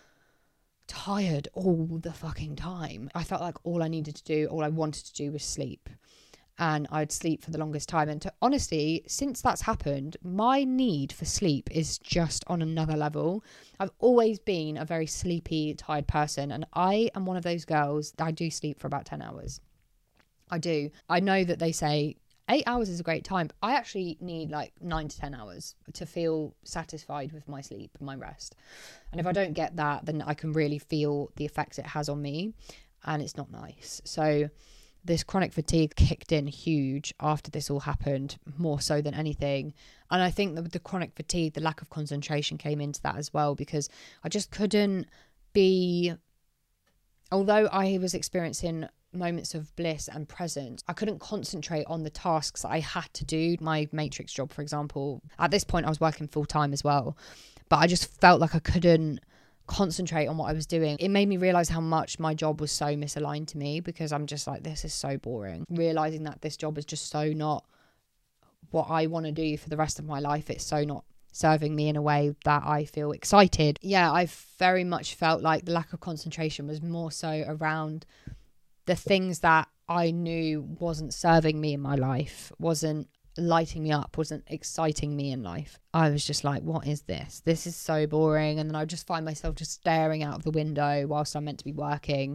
tired all the fucking time. I felt like all I needed to do, all I wanted to do was sleep. And I'd sleep for the longest time. And to, honestly, since that's happened, my need for sleep is just on another level. I've always been a very sleepy, tired person. And I am one of those girls that I do sleep for about ten hours. I do. I know that they say eight hours is a great time. But I actually need like nine to ten hours to feel satisfied with my sleep, my rest. And if I don't get that, then I can really feel the effects it has on me. And it's not nice. So this chronic fatigue kicked in huge after this all happened, more so than anything. And I think that with the chronic fatigue, the lack of concentration came into that as well, because I just couldn't be, although I was experiencing moments of bliss and presence, I couldn't concentrate on the tasks that I had to do. My Matrix job, for example, at this point I was working full time as well, but I just felt like I couldn't concentrate on what I was doing. It made me realize how much my job was so misaligned to me, because I'm just like, this is so boring. Realizing that this job is just so not what I want to do for the rest of my life. It's so not serving me in a way that I feel excited. Yeah, I very much felt like the lack of concentration was more so around the things that I knew wasn't serving me in my life, wasn't lighting me up, wasn't exciting me in life. I was just like, what is this? This is so boring. And then I just find myself just staring out of the window whilst I'm meant to be working.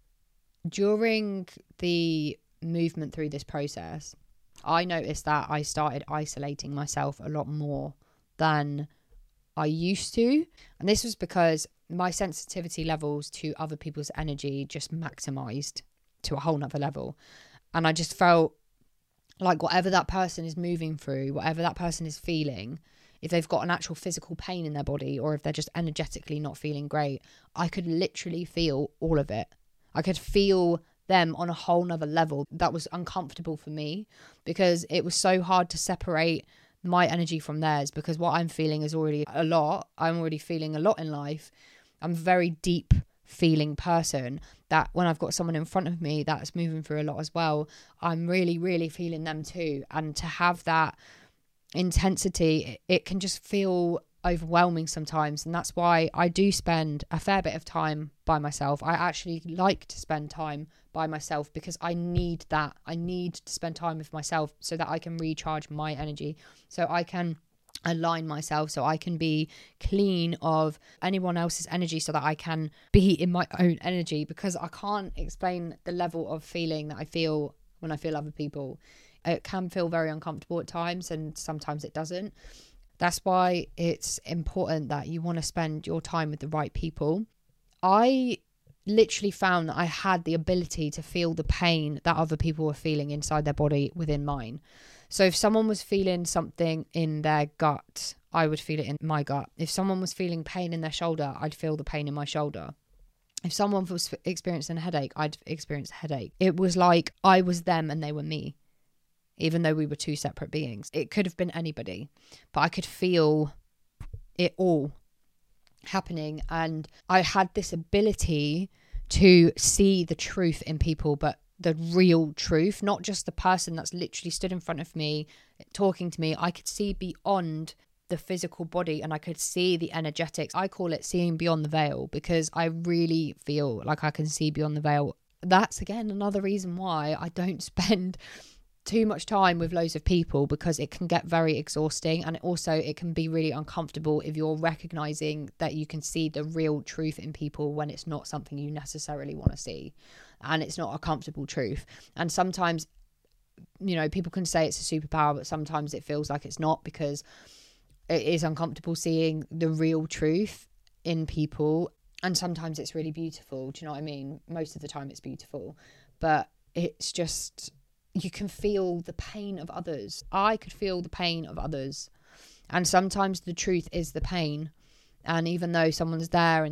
During the movement through this process, I noticed that I started isolating myself a lot more than I used to. And this was because my sensitivity levels to other people's energy just maximized to a whole nother level. And I just felt like whatever that person is moving through, whatever that person is feeling, if they've got an actual physical pain in their body, or if they're just energetically not feeling great, I could literally feel all of it. I could feel them on a whole nother level. That was uncomfortable for me, because it was so hard to separate my energy from theirs, because what I'm feeling is already a lot. I'm already feeling a lot in life. I'm a very deep feeling person, that when I've got someone in front of me that's moving through a lot as well, I'm really, really feeling them too. And to have that intensity, it, it can just feel overwhelming sometimes. And that's why I do spend a fair bit of time by myself. I actually like to spend time by myself, because I need that. I need to spend time with myself so that I can recharge my energy, so I can align myself, so I can be clean of anyone else's energy, so that I can be in my own energy, because I can't explain the level of feeling that I feel when I feel other people. It can feel very uncomfortable at times, and sometimes it doesn't. That's why it's important that you want to spend your time with the right people. I literally found that I had the ability to feel the pain that other people were feeling inside their body within mine. So if someone was feeling something in their gut, I would feel it in my gut. If someone was feeling pain in their shoulder, I'd feel the pain in my shoulder. If someone was experiencing a headache, I'd experience a headache. It was like I was them and they were me, even though we were two separate beings. It could have been anybody, but I could feel it all happening. And I had this ability to see the truth in people, but the real truth, not just the person that's literally stood in front of me talking to me. I could see beyond the physical body, and I could see the energetics. I call it seeing beyond the veil, because I really feel like I can see beyond the veil. That's again another reason why I don't spend too much time with loads of people, because it can get very exhausting, and also it can be really uncomfortable if you're recognizing that you can see the real truth in people when it's not something you necessarily want to see, and it's not a comfortable truth. And sometimes, you know, people can say it's a superpower, but sometimes it feels like it's not, because it is uncomfortable seeing the real truth in people. And sometimes it's really beautiful. Do you know what I mean? Most of the time it's beautiful, but it's just, you can feel the pain of others. I could feel the pain of others. And sometimes the truth is the pain. And even though someone's there and they're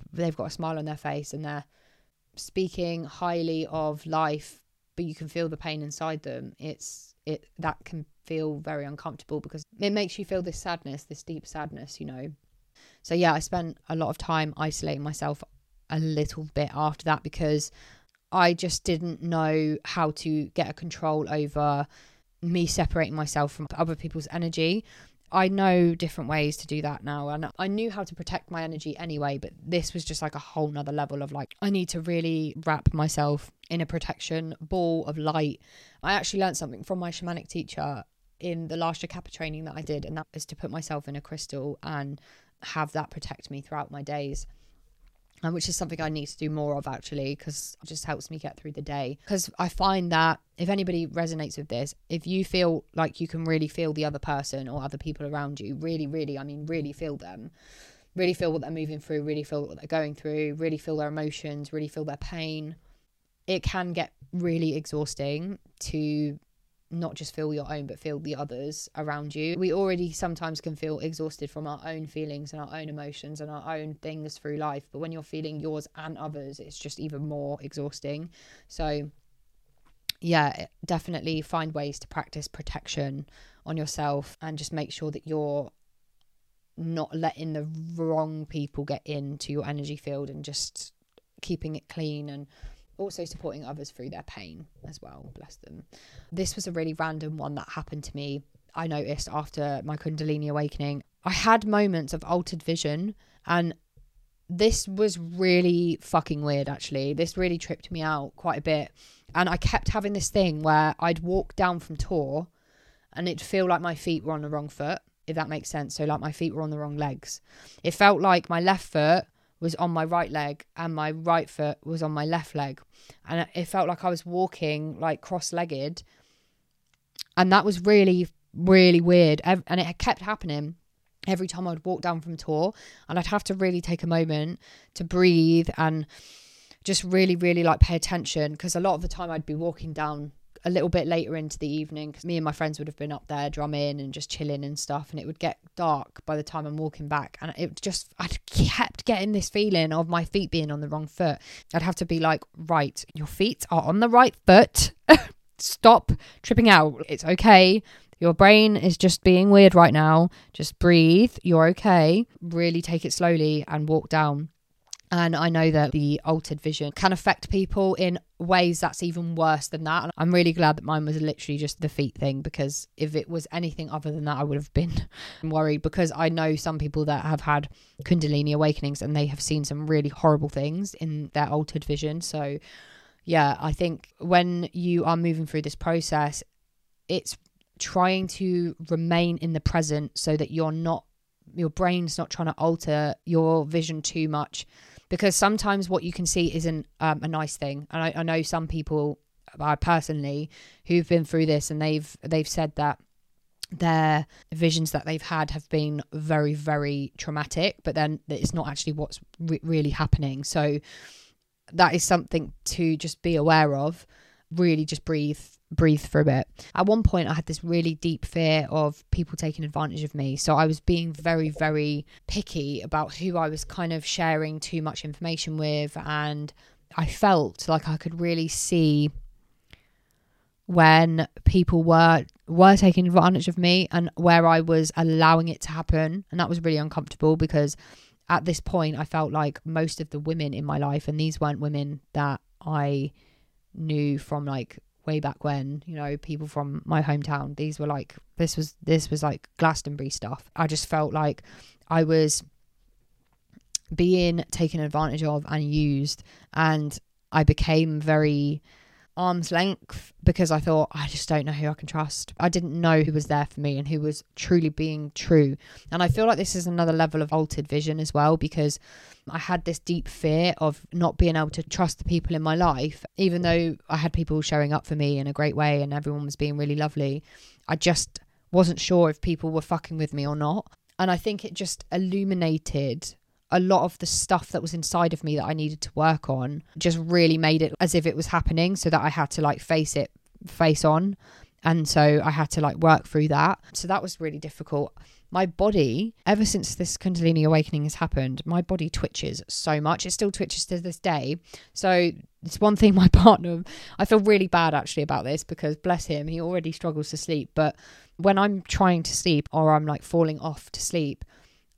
they've got a smile on their face and they're speaking highly of life, but you can feel the pain inside them. It's it that can feel very uncomfortable because it makes you feel this sadness, this deep sadness, you know. So yeah, I spent a lot of time isolating myself a little bit after that because I just didn't know how to get a control over me separating myself from other people's energy. I know different ways to do that now, and I knew how to protect my energy anyway, but this was just like a whole nother level of like, I need to really wrap myself in a protection ball of light. I actually learned something from my shamanic teacher in the last Kappa training that I did, and that is to put myself in a crystal and have that protect me throughout my days. Um, which is something I need to do more of actually, because it just helps me get through the day. Because I find that if anybody resonates with this, if you feel like you can really feel the other person or other people around you, really, really, I mean, really feel them, really feel what they're moving through, really feel what they're going through, really feel their emotions, really feel their pain, it can get really exhausting to not just feel your own, but feel the others around you. We already sometimes can feel exhausted from our own feelings and our own emotions and our own things through life. But when you're feeling yours and others, it's just even more exhausting. So yeah, definitely find ways to practice protection on yourself and just make sure that you're not letting the wrong people get into your energy field and just keeping it clean, and also supporting others through their pain as well, bless them. This was a really random one that happened to me. I noticed after my Kundalini awakening, I had moments of altered vision, and this was really fucking weird actually. This really tripped me out quite a bit, and I kept having this thing where I'd walk down from tour and it'd feel like my feet were on the wrong foot, if that makes sense. So like my feet were on the wrong legs. It felt like my left foot was on my right leg and my right foot was on my left leg, and it felt like I was walking like cross-legged, and that was really really weird. And it kept happening every time I'd walk down from tour, and I'd have to really take a moment to breathe and just really really like pay attention, because a lot of the time I'd be walking down a little bit later into the evening, because me and my friends would have been up there drumming and just chilling and stuff, and it would get dark by the time I'm walking back, and it just, I kept getting this feeling of my feet being on the wrong foot. I'd have to be like, right, your feet are on the right foot. Stop tripping out. It's okay. Your brain is just being weird right now. Just breathe. You're okay. Really take it slowly and walk down. And I know that the altered vision can affect people in ways that's even worse than that. And I'm really glad that mine was literally just the feet thing, because if it was anything other than that, I would have been worried, because I know some people that have had Kundalini awakenings and they have seen some really horrible things in their altered vision. So yeah, I think when you are moving through this process, it's trying to remain in the present so that you're not, your brain's not trying to alter your vision too much. Because sometimes what you can see isn't um, a nice thing. And I, I know some people, I personally, who've been through this, and they've they've said that their visions that they've had have been very, very traumatic, but then it's not actually what's re- really happening. So that is something to just be aware of. Really just breathe, breathe through it. At one point, I had this really deep fear of people taking advantage of me. So I was being very, very picky about who I was kind of sharing too much information with. And I felt like I could really see when people were were taking advantage of me and where I was allowing it to happen. And that was really uncomfortable, because at this point, I felt like most of the women in my life, and these weren't women that I knew from like way back when, you know, people from my hometown, these were like, this was this was like Glastonbury stuff. I just felt like I was being taken advantage of and used, and I became very arm's length, because I thought, I just don't know who I can trust. I didn't know who was there for me and who was truly being true. And I feel like this is another level of altered vision as well, because I had this deep fear of not being able to trust the people in my life. Even though I had people showing up for me in a great way and everyone was being really lovely, I just wasn't sure if people were fucking with me or not. And I think it just illuminated a lot of the stuff that was inside of me that I needed to work on. Just really made it as if it was happening, so that I had to like face it face on And so I had to like work through that. So that was really difficult. My body, ever since this Kundalini awakening has happened, my body twitches so much. It still twitches to this day. So it's one thing my partner, I feel really bad actually about this because bless him, he already struggles to sleep. But when I'm trying to sleep or I'm like falling off to sleep,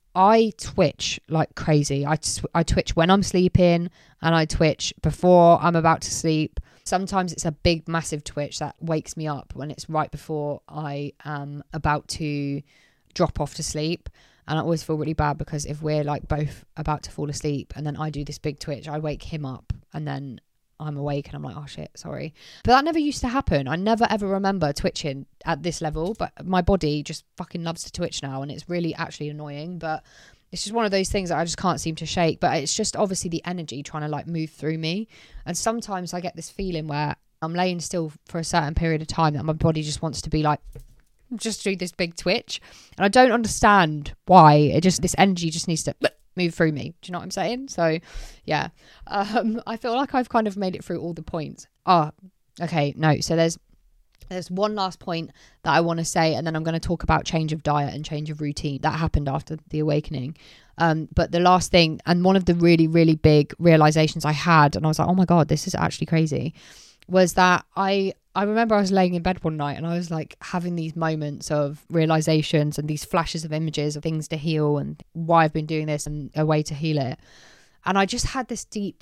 I twitch like crazy. I, tw- I twitch when I'm sleeping and I twitch before I'm about to sleep. Sometimes it's a big, massive twitch that wakes me up when it's right before I am about to drop off to sleep. And I always feel really bad because if we're like both about to fall asleep and then I do this big twitch, I wake him up and then I'm awake and I'm like, oh shit, sorry. But that never used to happen. I never ever remember twitching at this level, but my body just fucking loves to twitch now and it's really actually annoying. But it's just one of those things that I just can't seem to shake. But it's just obviously the energy trying to like move through me. And sometimes I get this feeling where I'm laying still for a certain period of time that my body just wants to be like, just do this big twitch. And I don't understand why. It just, this energy just needs to move through me. Do you know what I'm saying? So yeah, um, I feel like I've kind of made it through all the points. Oh, okay. No. So there's, There's one last point that I want to say, and then I'm going to talk about change of diet and change of routine. That happened after the awakening. Um, but the last thing, and one of the really, really big realizations I had, and I was like, oh my God, this is actually crazy, was that I, I remember I was laying in bed one night and I was like having these moments of realizations and these flashes of images of things to heal and why I've been doing this and a way to heal it. And I just had this deep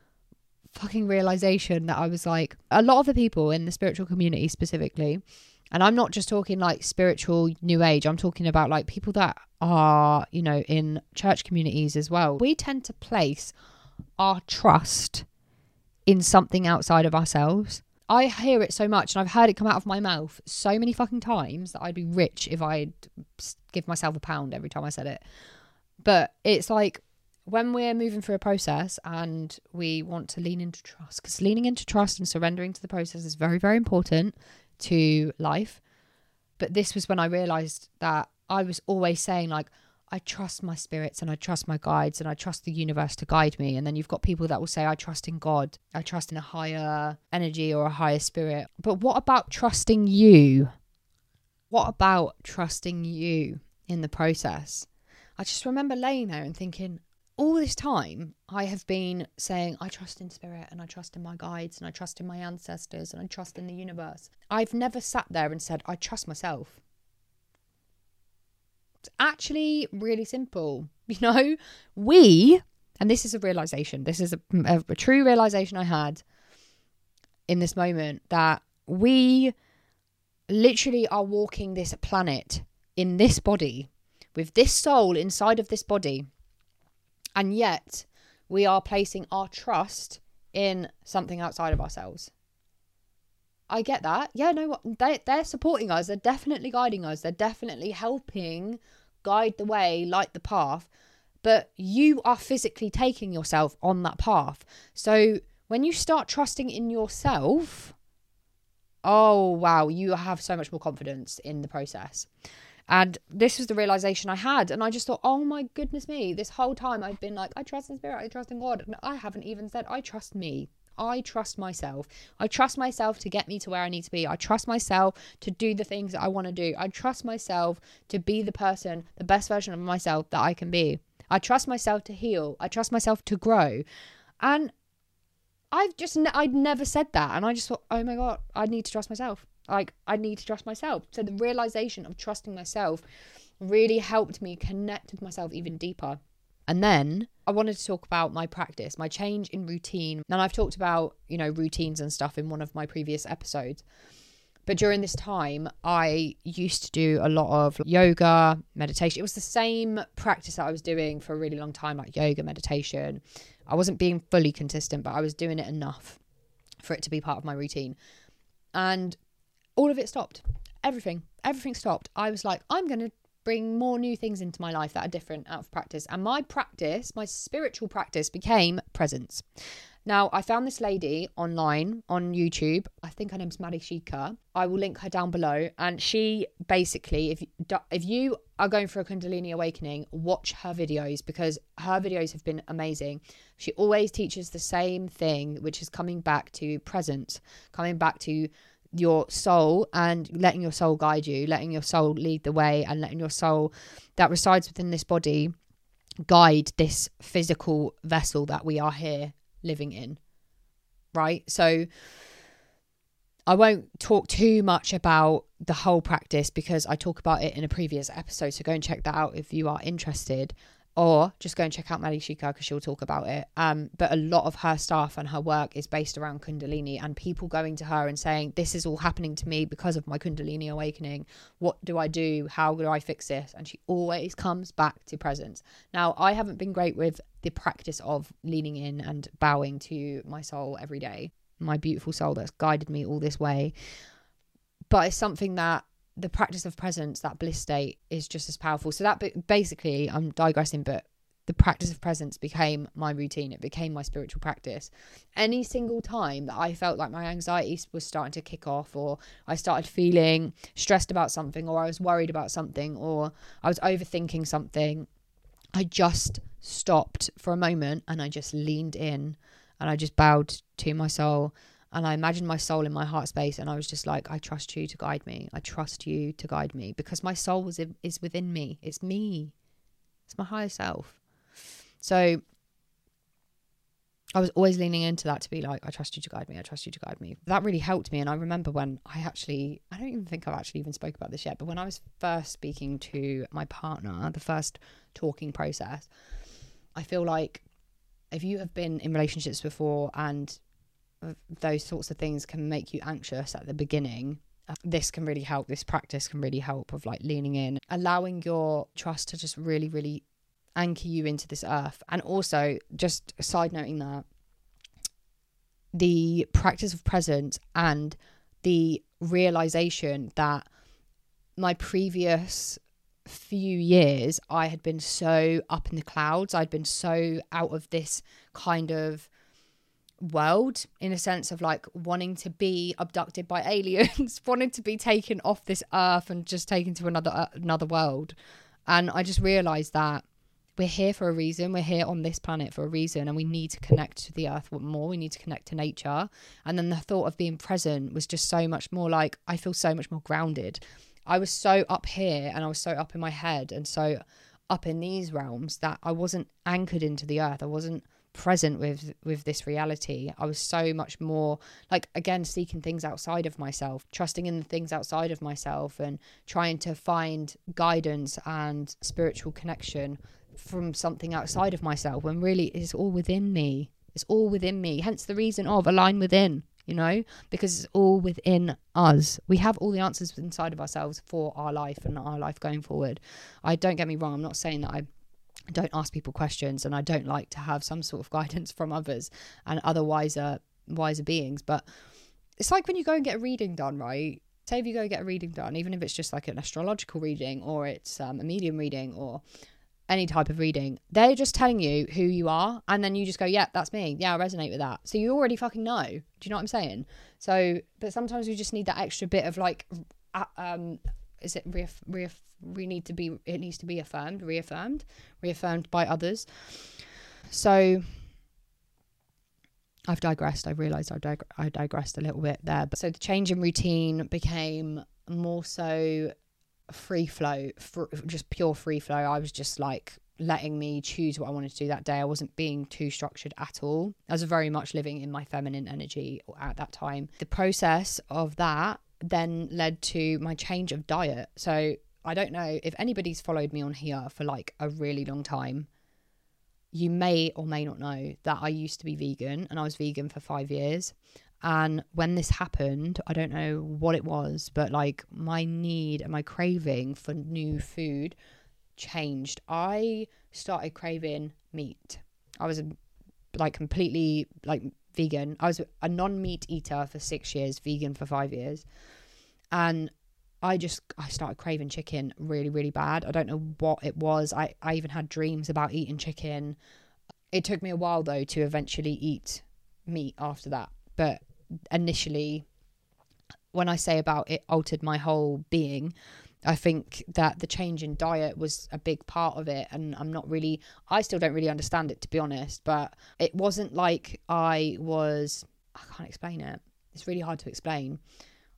fucking realization that I was like, a lot of the people in the spiritual community specifically, and I'm not just talking like spiritual new age, I'm talking about like people that are, you know, in church communities as well. We tend to place our trust in something outside of ourselves. I hear it so much and I've heard it come out of my mouth so many fucking times that I'd be rich if I'd give myself a pound every time I said it. But it's like, when we're moving through a process and we want to lean into trust, because leaning into trust and surrendering to the process is very, very important to life. But this was when I realized that I was always saying like, I trust my spirits and I trust my guides and I trust the universe to guide me. And then you've got people that will say, I trust in God. I trust in a higher energy or a higher spirit. But what about trusting you? What about trusting you in the process? I just remember laying there and thinking, all this time, I have been saying, I trust in spirit and I trust in my guides and I trust in my ancestors and I trust in the universe. I've never sat there and said, I trust myself. It's actually really simple. You know, we, and this is a realization, this is a, a, a true realization I had in this moment, that we literally are walking this planet in this body with this soul inside of this body. And yet we are placing our trust in something outside of ourselves. I get that. Yeah, no, they, they're supporting us. They're definitely guiding us. They're definitely helping guide the way, light the path. But you are physically taking yourself on that path. So when you start trusting in yourself, oh, wow, you have so much more confidence in the process. And this was the realization I had. And I just thought, oh my goodness me, this whole time I've been like, I trust in spirit, I trust in God. And I haven't even said, I trust me. I trust myself. I trust myself to get me to where I need to be. I trust myself to do the things that I want to do. I trust myself to be the person, the best version of myself that I can be. I trust myself to heal. I trust myself to grow. And I've just, I'd never said that. And I just thought, oh my God, I need to trust myself. Like, I need to trust myself. So the realization of trusting myself really helped me connect with myself even deeper. And then I wanted to talk about my practice, my change in routine. And I've talked about, you know, routines and stuff in one of my previous episodes. But during this time, I used to do a lot of yoga, meditation. It was the same practice that I was doing for a really long time, like yoga, meditation. I wasn't being fully consistent, but I was doing it enough for it to be part of my routine. And all of it stopped. Everything, everything stopped. I was like, I'm going to bring more new things into my life that are different out of practice. And my practice, my spiritual practice, became presence. Now, I found this lady online on YouTube. I think her name's Maddie Shika. I will link her down below. And she basically, if if you are going for a Kundalini awakening, watch her videos, because her videos have been amazing. She always teaches the same thing, which is coming back to presence, coming back to your soul and letting your soul guide you, letting your soul lead the way, and letting your soul that resides within this body guide this physical vessel that we are here living in, right? So I won't talk too much about the whole practice because I talk about it in a previous episode, so go and check that out if you are interested, or just go and check out Maddie Shika because she'll talk about it. Um, but a lot of her stuff and her work is based around Kundalini, and people going to her and saying, this is all happening to me because of my Kundalini awakening. What do I do? How do I fix this? And she always comes back to presence. Now, I haven't been great with the practice of leaning in and bowing to my soul every day, my beautiful soul that's guided me all this way. But it's something that the practice of presence, that bliss state, is just as powerful. So that basically, I'm digressing, but the practice of presence became my routine. It became my spiritual practice. Any single time that I felt like my anxiety was starting to kick off, or I started feeling stressed about something, or I was worried about something, or I was overthinking something, I just stopped for a moment and I just leaned in and I just bowed to my soul. And I imagined my soul in my heart space, and I was just like, I trust you to guide me. I trust you to guide me, because my soul was is within me. It's me. It's my higher self. So I was always leaning into that to be like, I trust you to guide me. I trust you to guide me. That really helped me. And I remember when I actually, I don't even think I've actually even spoke about this yet, but when I was first speaking to my partner, the first talking process, I feel like if you have been in relationships before and those sorts of things can make you anxious at the beginning, uh, this can really help. This practice can really help, of like leaning in, allowing your trust to just really, really anchor you into this earth. And also, just side noting that the practice of presence and the realization that my previous few years, I had been so up in the clouds. I'd been so out of this kind of world, in a sense of like wanting to be abducted by aliens, wanting to be taken off this earth and just taken to another uh, another world. And I just realized that we're here for a reason. We're here on this planet for a reason, and we need to connect to the earth more. We need to connect to nature. And then the thought of being present was just so much more like, I feel so much more grounded. I was so up here and I was so up in my head and so up in these realms that I wasn't anchored into the earth. I wasn't present with with this reality. I was so much more like, again, seeking things outside of myself, trusting in the things outside of myself, and trying to find guidance and spiritual connection from something outside of myself, when really it's all within me. It's all within me. Hence the reason of align within, you know, because it's all within us. We have all the answers inside of ourselves for our life and our life going forward. I don't get me wrong, I'm not saying that I I don't ask people questions, and I don't like to have some sort of guidance from others and other wiser wiser beings. But it's like when you go and get a reading done, right? Say if you go get a reading done, even if it's just like an astrological reading, or it's um, a medium reading, or any type of reading, they're just telling you who you are, and then you just go, yeah, that's me. Yeah, I resonate with that. So you already fucking know. Do you know what I'm saying? So, but sometimes we just need that extra bit of like, uh, um, is it reaff- reaff- we need to be, it needs to be affirmed, reaffirmed, reaffirmed by others. So I've digressed. I realised I, dig- I digressed a little bit there. But so the change in routine became more so free flow, fr- just pure free flow. I was just like letting me choose what I wanted to do that day. I wasn't being too structured at all. I was very much living in my feminine energy at that time. The process of that then led to my change of diet. So I don't know if anybody's followed me on here for like a really long time. You may or may not know that I used to be vegan, and I was vegan for five years. And when this happened, I don't know what it was, but like my need and my craving for new food changed. I started craving meat. I was like completely like vegan. I was a non-meat eater for six years, vegan for five years. And I just, I started craving chicken really, really bad. I don't know what it was. I, I even had dreams about eating chicken. It took me a while though to eventually eat meat after that. But initially, when I say about it altered my whole being, I think that the change in diet was a big part of it. And I'm not really, I still don't really understand it, to be honest. But it wasn't like I was, I can't explain it. It's really hard to explain.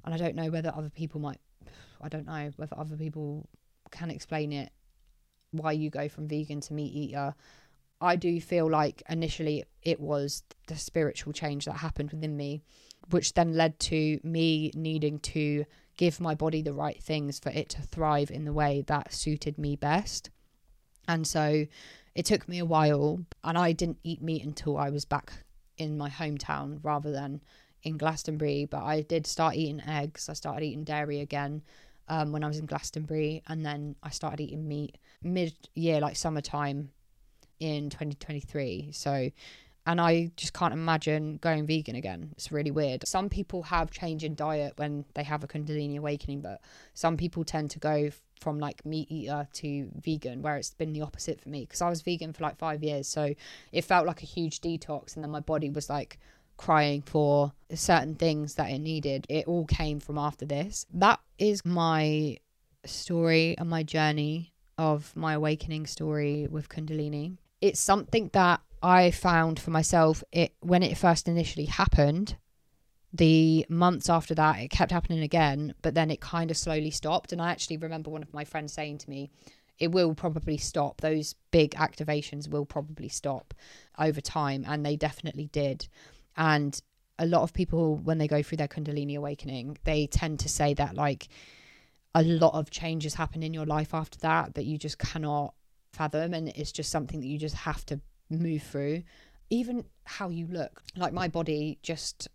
And I don't know whether other people might, I don't know whether other people can explain it, why you go from vegan to meat eater. I do feel like initially it was the spiritual change that happened within me, which then led to me needing to give my body the right things for it to thrive in the way that suited me best. And so it took me a while, and I didn't eat meat until I was back in my hometown rather than in Glastonbury. But I did start eating eggs. I started eating dairy again um, when I was in Glastonbury, and then I started eating meat mid-year, like summertime in twenty twenty-three. So, and I just can't imagine going vegan again. It's really weird. Some people have change in diet when they have a Kundalini awakening, but some people tend to go from like meat eater to vegan, where it's been the opposite for me, because I was vegan for like five years. So it felt like a huge detox, and then my body was like crying for certain things that it needed. It all came from after this. That is my story and my journey of my awakening story with Kundalini. It's something that I found for myself, it when it first initially happened, the months after that, it kept happening again, but then it kind of slowly stopped. And I actually remember one of my friends saying to me, it will probably stop. Those big activations will probably stop over time. And they definitely did. And a lot of people, when they go through their Kundalini awakening, they tend to say that like a lot of changes happen in your life after that, that you just cannot fathom. And it's just something that you just have to move through. Even how you look, like my body just,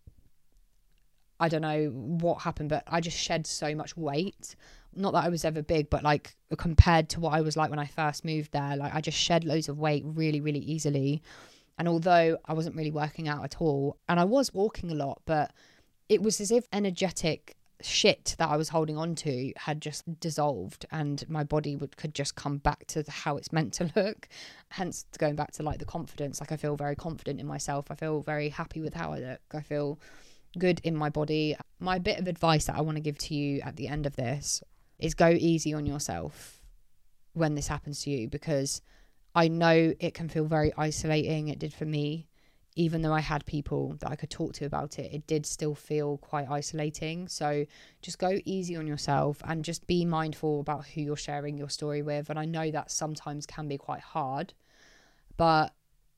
I don't know what happened, but I just shed so much weight. Not that I was ever big, but like compared to what I was like when I first moved there, like I just shed loads of weight really, really easily. And although I wasn't really working out at all, and I was walking a lot, but it was as if energetic shit that I was holding on to had just dissolved, and my body would could just come back to the, how it's meant to look. Hence going back to like the confidence. Like I feel very confident in myself. I feel very happy with how I look. I feel good in my body. My bit of advice that I want to give to you at the end of this is go easy on yourself when this happens to you, because I know it can feel very isolating. It did for me. Even though I had people that I could talk to about it, it did still feel quite isolating. So just go easy on yourself and just be mindful about who you're sharing your story with. And I know that sometimes can be quite hard, but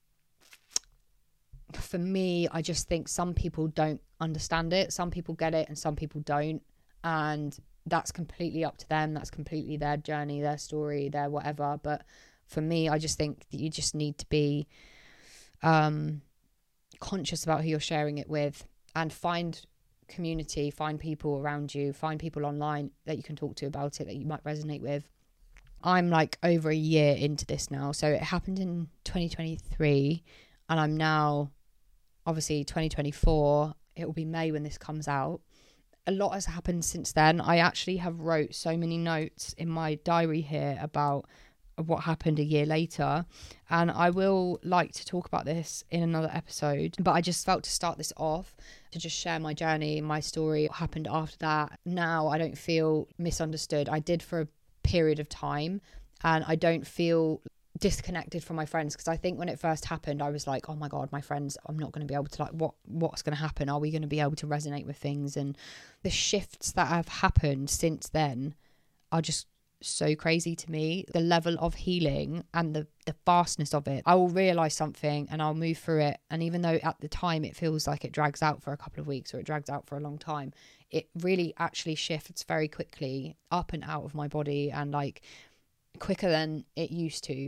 for me, I just think some people don't understand it. Some people get it and some people don't. And that's completely up to them. That's completely their journey, their story, their whatever. But for me, I just think that you just need to be um, conscious about who you're sharing it with, and find community, find people around you, find people online that you can talk to about it that you might resonate with. I'm like over a year into this now. So it happened in twenty twenty-three and I'm now obviously twenty twenty-four. It will be May when this comes out. A lot has happened since then. I actually have wrote so many notes in my diary here about what happened a year later, and I will like to talk about this in another episode, but I just felt to start this off to just share my journey, my story, what happened after that. Now I don't feel misunderstood. I did for a period of time, and I don't feel disconnected from my friends, because I think when it first happened I was like, oh my god, my friends, I'm not going to be able to, like, what what's going to happen? Are we going to be able to resonate with things? And the shifts that have happened since then are just so crazy to me. The level of healing and the the fastness of it. I will realize something and I'll move through it, and even though at the time it feels like it drags out for a couple of weeks or it drags out for a long time, it really actually shifts very quickly up and out of my body, and like quicker than it used to.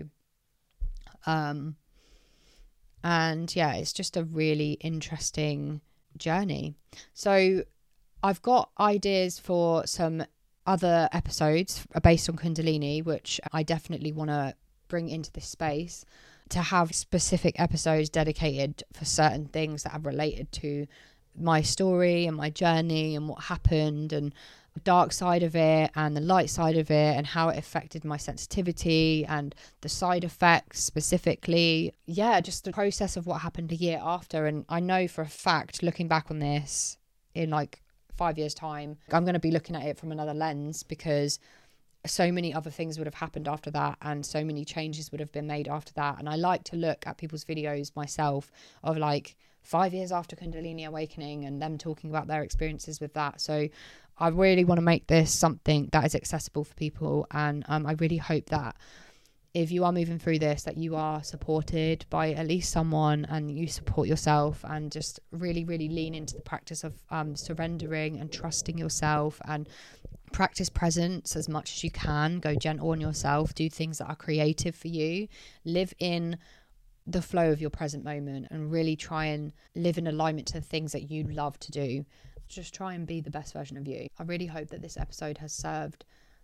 Um and yeah, it's just a really interesting journey. So I've got ideas for some other episodes based on Kundalini, which I definitely want to bring into this space, to have specific episodes dedicated for certain things that are related to my story and my journey and what happened, and the dark side of it and the light side of it, and how it affected my sensitivity and the side effects specifically. Yeah, just the process of what happened a year after. And I know for a fact, looking back on this in like five years time, I'm going to be looking at it from another lens, because so many other things would have happened after that, and so many changes would have been made after that. And I like to look at people's videos myself of like five years after Kundalini Awakening and them talking about their experiences with that. So I really want to make this something that is accessible for people. And um, I really hope that if you are moving through this, that you are supported by at least someone and you support yourself, and just really, really lean into the practice of um, surrendering and trusting yourself, and practice presence as much as you can. Go gentle on yourself. Do things that are creative for you. Live in the flow of your present moment and really try and live in alignment to the things that you love to do. Just try and be the best version of you. I really hope that this episode has served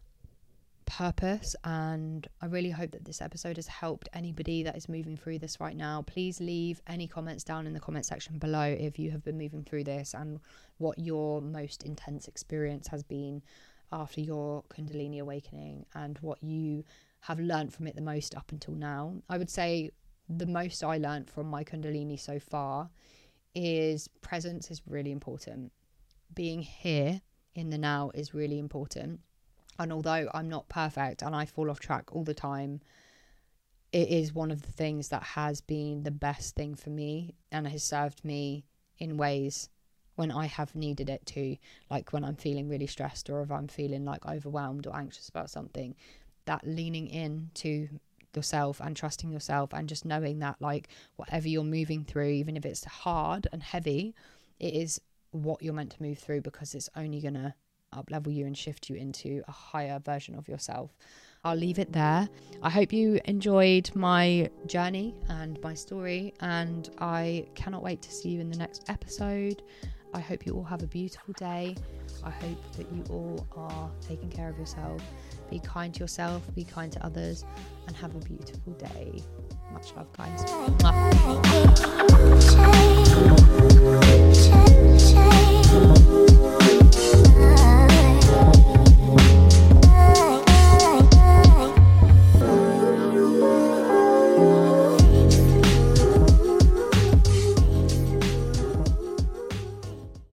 purpose, and I really hope that this episode has helped anybody that is moving through this right now. Please leave any comments down in the comment section below if you have been moving through this and what your most intense experience has been after your Kundalini Awakening, and what you have learned from it the most up until now. I would say the most I learned from my Kundalini so far is presence is really important. Being here in the now is really important. And although I'm not perfect and I fall off track all the time, it is one of the things that has been the best thing for me and has served me in ways when I have needed it to, like when I'm feeling really stressed, or if I'm feeling like overwhelmed or anxious about something. That leaning in to yourself and trusting yourself, and just knowing that like whatever you're moving through, even if it's hard and heavy, it is what you're meant to move through, because it's only gonna up level you and shift you into a higher version of yourself. I'll leave it there. I hope you enjoyed my journey and my story, and I cannot wait to see you in the next episode. I hope you all have a beautiful day. I hope that you all are taking care of yourself. Be kind to yourself, be kind to others, and have a beautiful day. Much love, guys. Mwah.